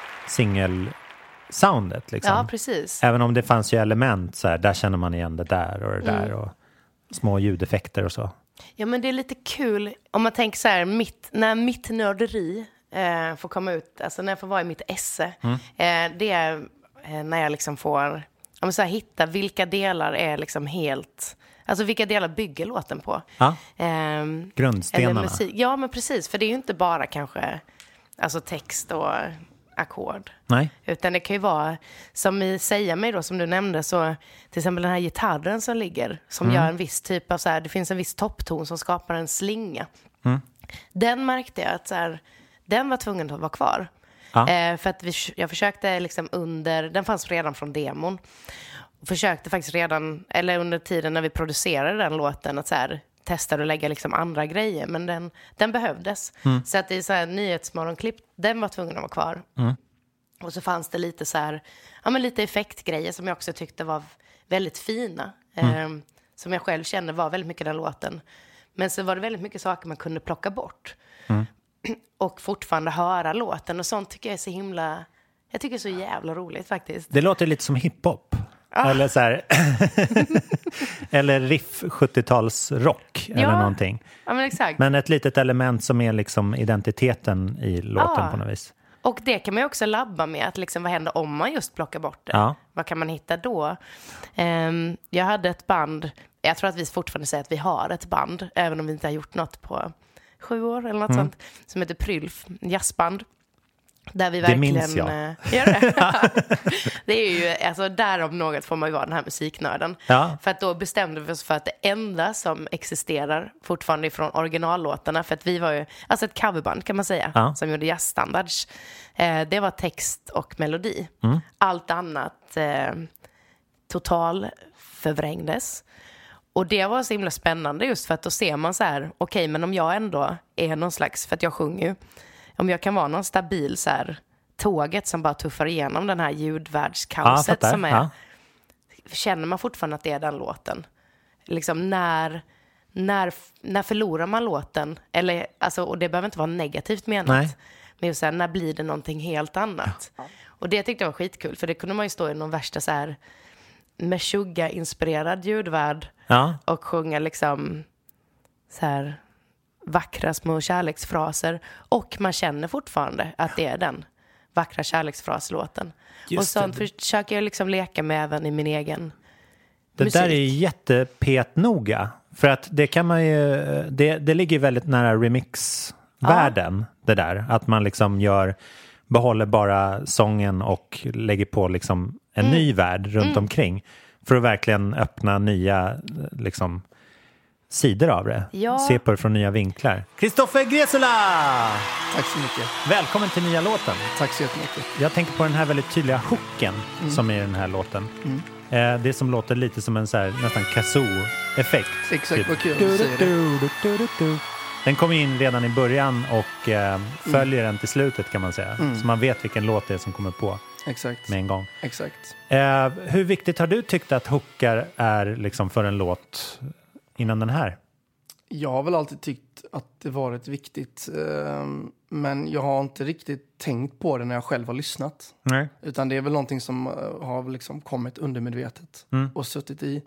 singelsoundet liksom. Ja, precis. Även om det fanns ju element så här, där känner man igen det där och det där Mm. och små ljudeffekter och så. Ja, men det är lite kul om man tänker så här, mitt, när mitt nörderi eh, får komma ut, alltså när jag får vara i mitt esse, Mm. eh, det är eh, när jag liksom får om man så här, hitta vilka delar är liksom helt, alltså vilka delar bygger låten på. Ja. Ehm, Grundstenarna. eller musik. Ja, men precis, för det är ju inte bara kanske alltså text och ackord. Nej. Utan det kan ju vara, som i Säga mig då, som du nämnde, så till exempel den här gitarren som ligger, som Mm. gör en viss typ av så här, det finns en viss toppton som skapar en slinga. Mm. Den märkte jag att så här, den var tvungen att vara kvar. Ja. Eh, för att vi, jag försökte liksom under, den fanns redan från demon. Och försökte faktiskt redan, eller under tiden när vi producerade den låten, att så här, testa att lägga liksom andra grejer. Men den, den behövdes. Mm. Så att i så här nyhetsmorgonklipp, den var tvungen att vara kvar. Mm. Och så fanns det lite så här, ja men lite effektgrejer som jag också tyckte var väldigt fina. Mm. Eh, som jag själv kände var väldigt mycket den låten. Men så var det väldigt mycket saker man kunde plocka bort. Mm. Och fortfarande höra låten. Och sånt tycker jag är så himla, jag tycker det är så jävla roligt faktiskt. Det låter lite som hiphop. Ah. Eller så här eller riff sjuttio-tals rock eller Ja. någonting. Ja, men exakt. Men ett litet element som är liksom identiteten i låten Ah. på något vis. Och det kan man ju också labba med, att liksom, vad händer om man just plockar bort det? Ja. Vad kan man hitta då? Ehm, jag hade ett band, jag tror att vi fortfarande säger att vi har ett band, även om vi inte har gjort något på sju år eller något Mm. sånt, som heter Prylf, jazzband. Där vi Det verkligen... minns jag. eh, Gör det? Det är ju, alltså där om något får man ju vara den här musiknörden. Ja. För att då bestämde vi oss för att det enda som existerar fortfarande från originallåtarna, för att vi var ju, alltså ett coverband kan man säga, Ja. som gjorde jazzstandards. Eh, det var text och melodi. Mm. Allt annat eh, total förvrängdes. Och det var så himla spännande just för att då ser man så här, okej, okay, men om jag ändå är någon slags, för att jag sjunger ju, om jag kan vara någon stabil så här tåget som bara tuffar igenom den här ljudvärldskaoset Ja, som är, ja. känner man fortfarande att det är den låten? Liksom när, när, när förlorar man låten? Eller, alltså, och det behöver inte vara negativt menat. Nej. Men just så här, när blir det någonting helt annat? Och det tyckte jag var skitkul, för det kunde man ju stå i någon värsta så här Meshuggah-inspirerad ljudvärld Ja. och sjunga liksom så här vackra små kärleksfraser, och man känner fortfarande att det är den vackra kärleksfraslåten. Just och sånt det. försöker jag liksom leka med även i min egen Det musik. där är jättepetnoga. För att det kan man ju, det, det ligger väldigt nära remix-världen, det där. Att man liksom gör, behåller bara sången och lägger på liksom en Mm. ny värld runt Mm. omkring. För att verkligen öppna nya liksom sidor av det. Ja. Se på det från nya vinklar. Kristoffer Gresula! Tack så mycket. Välkommen till nya låten. Tack så jättemycket. Jag tänker på den här väldigt tydliga hooken Mm. som är i den här låten. Mm. Eh, det som låter lite som en så här, nästan kazoo-effekt. Exakt, vad kul att Du, säga du, det. du, du, du, du. Den kommer in redan i början och eh, följer den till slutet kan man säga. Mm. Så man vet vilken låt det är som kommer på Exakt. med en gång. Exakt. Eh, hur viktigt har du tyckt att hookar är liksom för en låt innan den här? Jag har väl alltid tyckt att det varit viktigt. Eh, men jag har inte riktigt tänkt på det när jag själv har lyssnat. Nej. Utan det är väl någonting som eh, har liksom kommit undermedvetet Mm. och suttit i.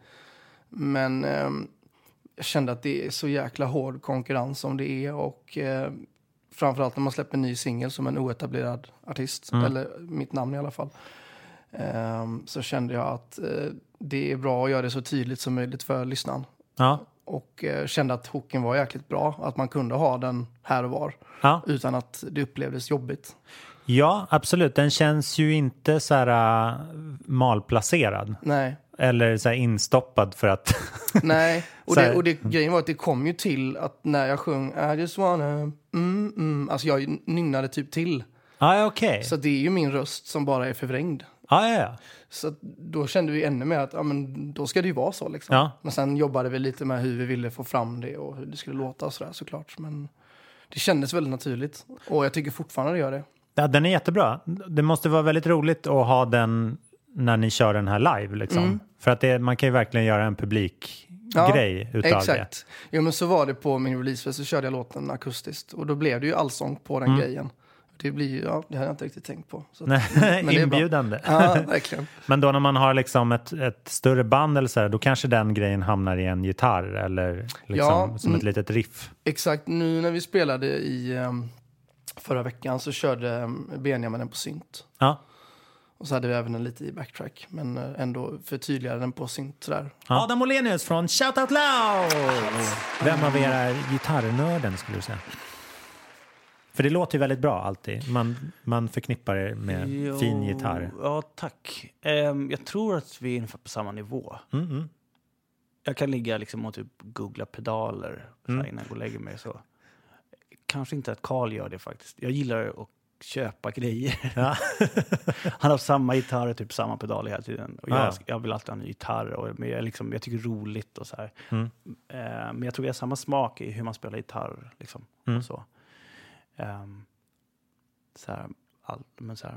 Men eh, jag kände att det är så jäkla hård konkurrens som det är. Och eh, framförallt när man släpper en ny singel som en oetablerad artist. Mm. Eller mitt namn i alla fall. Eh, så kände jag att eh, det är bra att göra det så tydligt som möjligt för lyssnaren. Ja. Och eh, kände att hooken var jäkligt bra. Att man kunde ha den här och var. Ja. Utan att det upplevdes jobbigt. Ja, absolut. Den känns ju inte så här uh, malplacerad. Nej. Eller så här instoppad för att... Nej, och, Så det, här- och det, grejen var att det kom ju till att när jag sjöng I just wanna, mm, mm, alltså jag nynnade typ till. Ah, ja, okej. Så det är ju min röst som bara är förvrängd. Ah, ja, ja. Så att då kände vi ännu mer att ja, men då ska det ju vara så liksom. Ja. Men sen jobbade vi lite med hur vi ville få fram det och hur det skulle låta och sådär såklart. Men det kändes väldigt naturligt. Och jag tycker fortfarande det gör det. Ja, den är jättebra. Det måste vara väldigt roligt att ha den när ni kör den här live. Liksom. Mm. För att det, man kan ju verkligen göra en publikgrej ja, utav exakt. det. Jo, men så var det på min release, så körde jag låten akustiskt. Och då blev det ju allsång på den mm. grejen. Det blir ja, det har jag inte riktigt tänkt på. Så Nej, men det inbjudande. Ja, verkligen. Men då när man har liksom ett, ett större band eller så här, då kanske den grejen hamnar i en gitarr eller liksom ja, som ett mm, litet riff. Exakt. Nu när vi spelade i um, förra veckan så körde Benjamin den på synt. Ja. Och så hade vi även den lite i backtrack, men ändå förtydligade den på synt sådär. Ja. Adam Olenius från Shout Out Loud! Vem av er är gitarrnörden skulle du säga? För det låter ju väldigt bra alltid. Man, man förknippar det med jo, fin gitarr. Ja, tack. Um, jag tror att vi är ungefär på samma nivå. Mm, mm. Jag kan ligga liksom och typ googla pedaler mm. innan jag går och lägger mig. Så. Kanske inte att Carl gör det faktiskt. Jag gillar att köpa grejer. Ja. Han har samma gitarr och typ samma pedal hela tiden. Och jag, ja. jag vill alltid ha en gitarr. Och, men jag, liksom, jag tycker det är roligt och så här. Mm. Uh, men jag tror vi har samma smak i hur man spelar gitarr. Liksom, mm. och så. Um, så här, all, men så här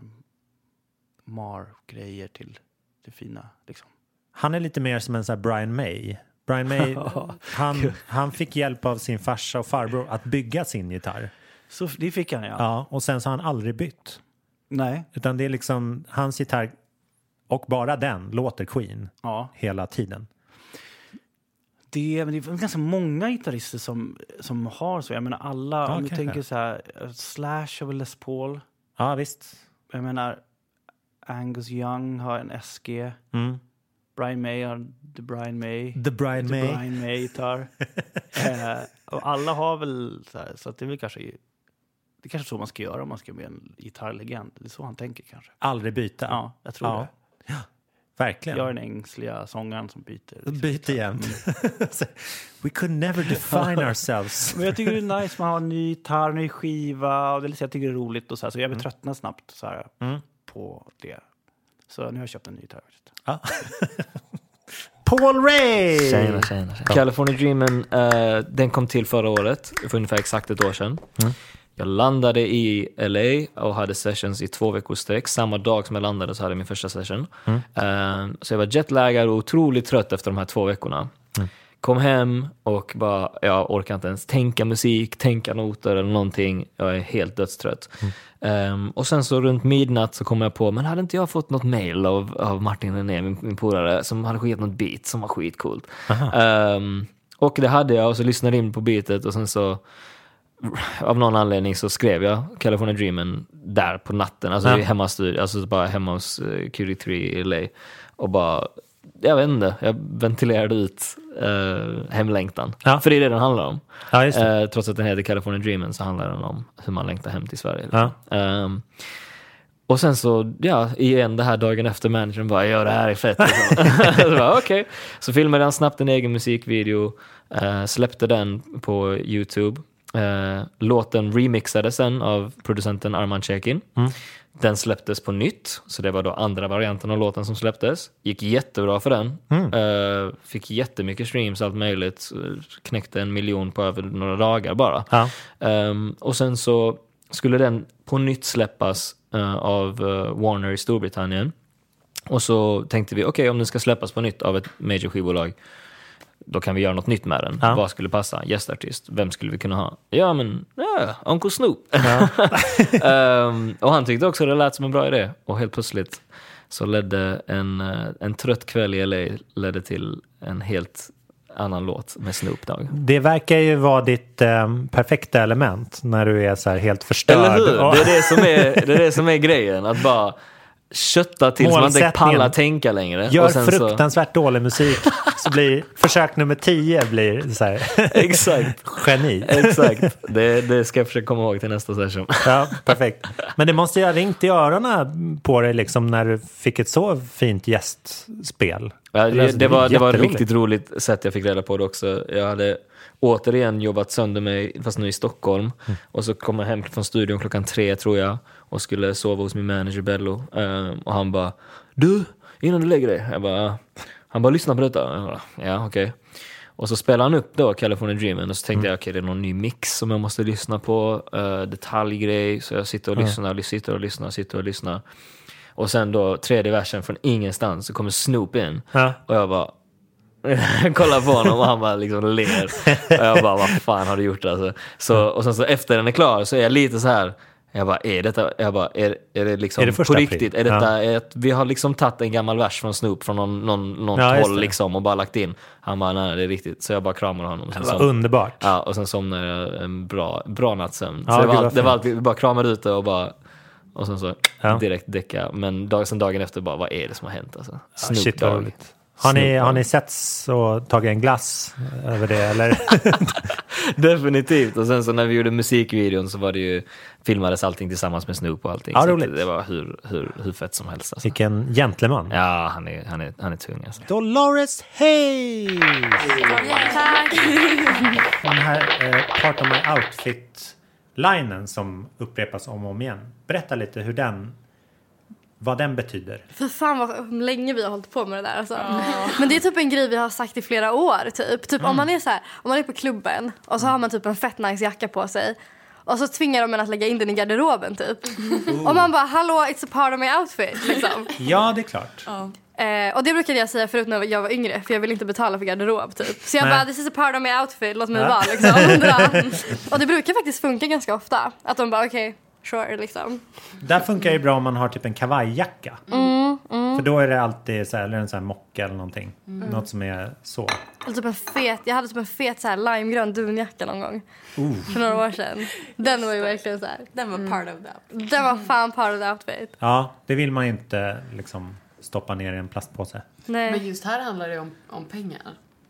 Mar-grejer till det fina liksom. Han är lite mer som en så här Brian May. Brian May han, han fick hjälp av sin farsa och farbror att bygga sin gitarr. Så det fick han, ja. Ja, och sen så har han aldrig bytt. Nej. Utan det är liksom hans gitarr och bara den låter Queen ja. hela tiden. Det, men det är ganska många gitarrister som, som har så. Jag menar alla, ja, om du tänker så här, Slash har väl Les Paul. Ja, visst. Jag menar, Angus Young har en S G. Mm. Brian May har The Brian May. The Brian The May. Brian May gitarr. eh, och alla har väl så här, så att det är väl kanske, det är kanske så man ska göra om man ska bli en gitarrlegend. Det är så han tänker kanske. Aldrig byta. Ja, jag tror ja. det. Ja. Verkligen. Jag är den ängsliga sångaren som byter. Liksom. Byter igen. We could never define ourselves. Men jag tycker det är nice. Man har en ny gitarr, ny skiva. Och det är lite, jag tycker det är roligt. Och så, här, så jag blir tröttna snabbt så här, mm. på det. Så nu har jag köpt en ny gitarr. Ja. Paul Ray! Tjena, tjena, tjena. California Dreamen, uh, den kom till förra året. För ungefär exakt ett år sedan. Mm. Jag landade i L A och hade sessions i två veckors sträck. Samma dag som jag landade så hade jag min första session. Mm. Uh, så jag var jetlaggad och otroligt trött efter de här två veckorna. Mm. Kom hem och bara, jag orkar inte ens tänka musik, tänka noter eller någonting. Jag är helt dödstrött. Mm. Um, och sen så runt midnatt så kom jag på, men hade inte jag fått något mail av, av Martin René, min, min polare, som hade skickat något beat som var skitcoolt. Um, och det hade jag och så lyssnade in på beatet och sen så av någon anledning så skrev jag California Dreamen där på natten, alltså ja. hemma studio, alltså bara hemma hos uh, Q D tre i L A och bara, jag vet inte, jag ventilerade ut uh, hemlängtan. Ja. För det är det den handlar om. Ja, just det. Uh, trots att den heter California Dreamen så handlar den om hur man längtar hem till Sverige. Ja. Um, och sen så, ja, igen det här dagen efter managern bara, ja det här är fett. Så bara, okej. Okay. Så filmade han snabbt en egen musikvideo, uh, släppte den på YouTube. Uh, låten remixades sen av producenten Arman Chekin. Mm. Den släpptes på nytt, så det var då andra varianten av låten som släpptes. Gick jättebra för den. Mm. Uh, fick jättemycket streams, allt möjligt. Knäckte en miljon på över några dagar bara. Ja. Um, och sen så skulle den på nytt släppas uh, av uh, Warner i Storbritannien. Och så tänkte vi, okej, okay, om den ska släppas på nytt av ett major skivbolag, då kan vi göra något nytt med den. Ja. Vad skulle passa? Gästartist. Vem skulle vi kunna ha? Ja, men ja, Uncle Snoop. Ja. um, och han tyckte också det lät som en bra idé. Och helt plötsligt så ledde en, en trött kväll i L A ledde till en helt annan låt med Snoop Dogg. Det verkar ju vara ditt um, perfekta element när du är så här helt förstörd. Eller hur? Det är det som är, det är, det som är grejen. Att bara kötta tills man inte pallar tänka längre. Gör och sen fruktansvärt så... dålig musik så blir försök nummer tio blir så här. Exakt. Geni. Exakt. Det, det ska jag försöka komma ihåg till nästa session. Ja, perfekt. Men det måste jag ha ringt i öronen på dig liksom när du fick ett så fint gästspel. Ja, det, det, var, det var ett riktigt roligt sätt jag fick reda på det också. Jag hade återigen jobbat sönder mig, fast nu i Stockholm. Mm. Och så kom jag hem från studion klockan tre tror jag. Och skulle sova hos min manager Bello. Um, och han bara, du, innan du lägger dig. Jag bara, han bara, lyssna på detta. Jag bara, ja, okej. Okay. Och så spelar han upp då California Dreamin' och så tänkte mm. jag okej, okay, det är någon ny mix som jag måste lyssna på, uh, detaljgrej, så jag sitter och mm. lyssnar, sitter och lyssnar, sitter och lyssnar. Och sen då tredje versen från ingenstans så kommer Snoop in ja. och jag bara kollar på honom och han bara liksom ler och jag bara, vad fan har du gjort alltså? Så, och sen så efter den är klar så är jag lite så här. Jag bara, är detta, jag bara, är, är det liksom är det på riktigt? Är detta, ja. är, vi har liksom tagit en gammal vers från Snoop från någon, någon, någon ja, håll liksom och bara lagt in. Han bara, nej det är riktigt. Så jag bara kramar honom. Det var som, underbart. Ja, och sen somnade jag en bra, bra nattsömn. Ja, så det var, allt, det var allt, vi bara kramade ut det och bara, och sen så ja. direkt däcka. Men dag, sen dagen efter bara, vad är det som har hänt alltså? Snoop ja, shit, vad roligt. Har ni, har ni setts och tagit en glass över det eller? Definitivt. Och sen så när vi gjorde musikvideon så var det ju, filmades allting tillsammans med Snoop och allting. Ja, så roligt. Det var hur, hur, hur fett som helst. Alltså. Vilken gentleman. Ja, han är, han är, han är tung alltså. Dolores Hayes! Tack! Den här eh, Part of My Outfit-linen som upprepas om och om igen. Berätta lite hur den vad den betyder. För fan vad länge vi har hållit på med det där alltså. Oh. Men det är typ en grej vi har sagt i flera år typ. Typ mm. om man är så här, om man är på klubben och så har man typ en fett nice jacka på sig och så tvingar de en att lägga in den i garderoben typ. Oh. Och man bara, hallå, it's a part of my outfit liksom. Ja, det är klart. Oh. Eh, och det brukade jag säga förut när jag var yngre, för jag vill inte betala för garderob typ. Så jag Nej. bara, this is a part of my outfit, låt mig ja. vara liksom. Och det brukar faktiskt funka ganska ofta. Att de bara, okej, okay, sure liksom. Där funkar det bra om man har typ en kavajjacka. Mm, mm. För då är det alltid så här, eller en sån här mocka eller någonting. Mm. Något som är så. Eller typ en fet, jag hade typ en fet så här limegrön dunjacka någon gång. Uh. För några år sedan. Den var ju verkligen så här. Den var part of that. Den var fan part of the outfit. Ja, det vill man inte liksom stoppa ner i en plastpåse. Nej. Men just här handlar det om, om pengar.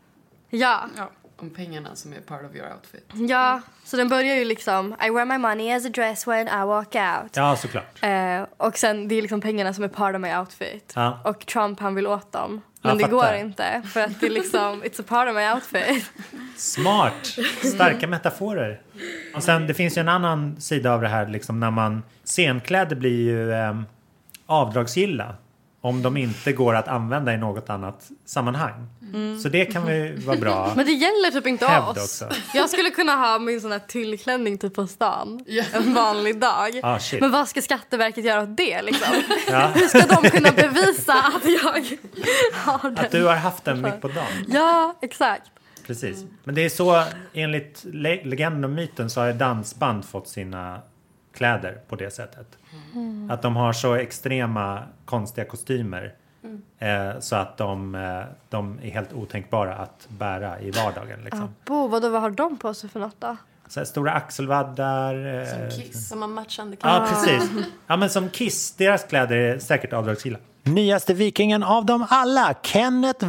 Ja. ja. Om pengarna som är part of your outfit. Ja, så den börjar ju liksom I wear my money as a dress when I walk out. Ja, såklart. Eh, och sen det är liksom pengarna som är part of my outfit. Ja. Och Trump han vill åt dem. Men ja, det går inte för att det är liksom it's a part of my outfit. Smart. Starka metaforer. Och sen det finns ju en annan sida av det här liksom när man scenkläder blir ju eh, avdragsgilla. Om de inte går att använda i något annat sammanhang. Mm. Så det kan vi vara bra. Men det gäller typ inte oss. Också. Jag skulle kunna ha min sån här tyllklänning typ på stan. Yeah. En vanlig dag. Ah, men vad ska Skatteverket göra åt det liksom? Ja. Hur ska de kunna bevisa att jag har den? Att du har haft den mitt på dagen. Ja, exakt. Precis. Men det är så, enligt le- legenden och myten så har dansband fått sina kläder på det sättet. Mm. Att de har så extrema konstiga kostymer mm. eh, så att de, eh, de är helt otänkbara att bära i vardagen. Liksom. Abo, vadå, vad har de på sig för något då? Så här, stora axelvaddar. Eh, som Kiss, som har matchande kläder. Ja, precis. Ja, men som Kiss, deras kläder är säkert avdragsgilla. Nyaste vikingen av dem alla, Kenneth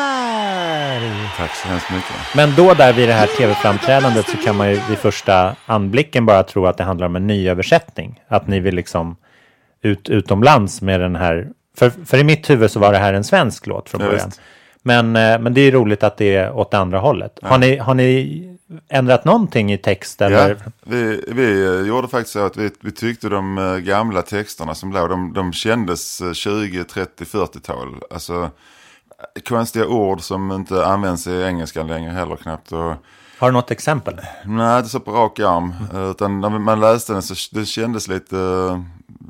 Wahlberg. Tack så hemskt mycket. Men då där vid det här tv-framträdandet så kan man ju vid första anblicken bara tro att det handlar om en ny översättning. Att ni vill liksom ut utomlands med den här. För, för i mitt huvud så var det här en svensk låt från början. Ja, men, men det är roligt att det är åt det andra hållet. Ja. Har ni, har ni ändrat någonting i text? Eller? Ja, vi, vi gjorde faktiskt så att vi, vi tyckte de gamla texterna som låg, de, de kändes tjugo, trettio, fyrtiotal. Alltså konstiga ord som inte används i engelskan längre heller knappt. Och, har du något exempel? Nej, inte så på rak arm. Utan när man läste den så det kändes lite uh,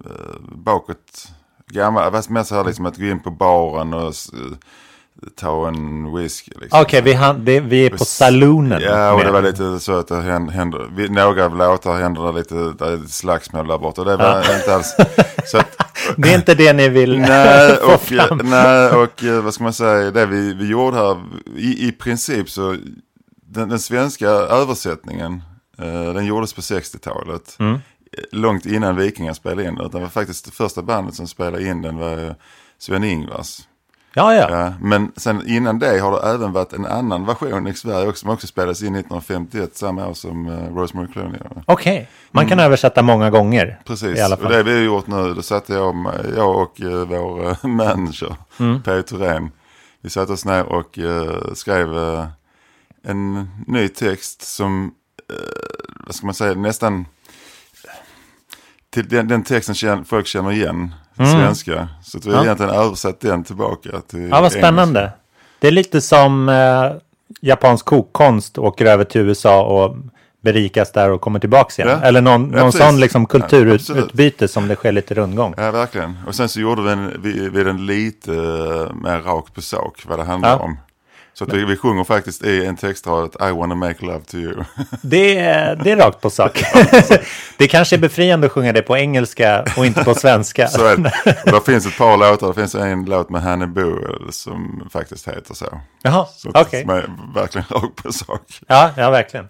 bakåt. Gammal, mer så här liksom att gå in på baren och uh, ta en whisky. Liksom. Okej, okay, vi, vi är på saloonen. Ja, och det var lite så att det händer, vid några av låtar händer det lite det är slagsmål där borta. Det var ja. inte alls. Så att, det är inte det ni vill nej, få och, fram. Nej, och vad ska man säga, det vi, vi gjorde här, i, i princip så, den, den svenska översättningen, eh, den gjordes på sextiotalet. Mm. Långt innan Vikingar spelade in det. Det var faktiskt det första bandet som spelade in den var Sven-Ingvars. Ja, ja. Ja, men sen innan det har det även varit en annan version i Sverige också, som också spelades in nittonhundrafemtioett, samma år som uh, Rosemary Clooney. Okej, okay. Man kan mm. översätta många gånger. Precis, i alla fall. Och det vi har gjort nu, då satte jag, jag och uh, vår uh, manager, mm. P. Thorén, vi satte oss ner och uh, skrev uh, en ny text som, uh, vad ska man säga, nästan till den, den texten känner, folk känner igen. Mm. Svenska. Så att vi har ja. egentligen översatt den tillbaka till ja, vad spännande. Engelska. Det är lite som, eh, japansk kokkonst åker över till U S A och berikas där och kommer tillbaka igen. Ja. Eller någon, Ja, någon precis. sån liksom kulturutbyte Ja, som det sker lite rundgång. Ja, verkligen. Och sen så gjorde vi en, vi, vi den lite uh, mer rakt på sak vad det handlar ja. om. Så att vi, vi sjunger faktiskt i en textrad I wanna make love to you. Det är, det är rakt på sak. Det kanske är befriande att sjunga det på engelska och inte på svenska. Så är det. Det finns ett par låtar. Det finns en låt med Hanne Boel som faktiskt heter så. Jaha, okej. Okay. Som är verkligen rakt på sak. Ja, ja, verkligen.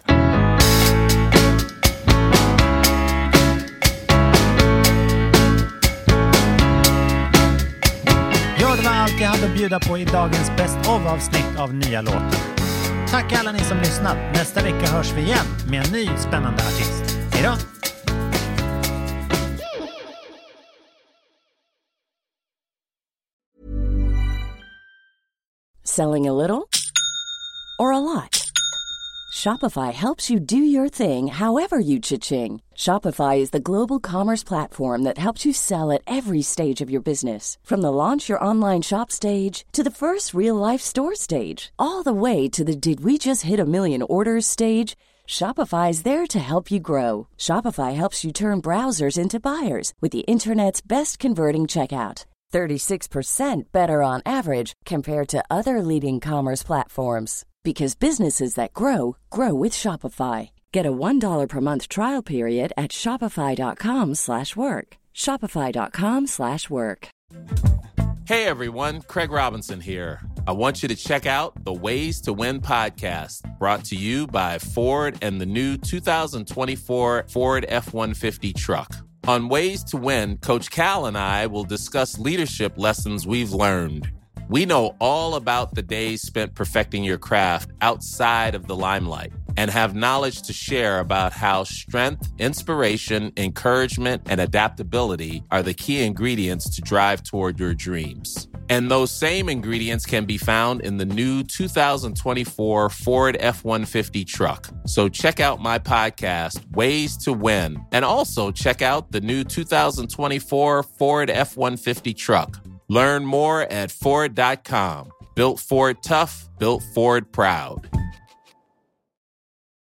Ja, det var allt jag hade att bjuda på i dagens Best of-avsnitt av Nya låten. Tack alla ni som lyssnat. Nästa vecka hörs vi igen med en ny spännande artist. Hej då! Selling a little or a lot? Shopify helps you do your thing however you cha-ching. Shopify is the global commerce platform that helps you sell at every stage of your business. From the launch your online shop stage to the first real-life store stage, all the way to the did we just hit a million orders stage. Shopify is there to help you grow. Shopify helps you turn browsers into buyers with the internet's best converting checkout. thirty-six percent better on average compared to other leading commerce platforms. Because businesses that grow, grow with Shopify. Get a one dollar per month trial period at shopify.com slash work. Shopify.com slash work. Hey everyone, Craig Robinson here. I want you to check out the Ways to Win podcast, brought to you by Ford and the new two thousand twenty-four Ford F one fifty truck. On Ways to Win, Coach Cal and I will discuss leadership lessons we've learned. We know all about the days spent perfecting your craft outside of the limelight and have knowledge to share about how strength, inspiration, encouragement, and adaptability are the key ingredients to drive toward your dreams. And those same ingredients can be found in the new two thousand twenty-four Ford F one fifty truck. So check out my podcast, Ways to Win, and also check out the new two thousand twenty-four Ford F one fifty truck. Learn more at Ford dot com. Built Ford tough, built Ford proud.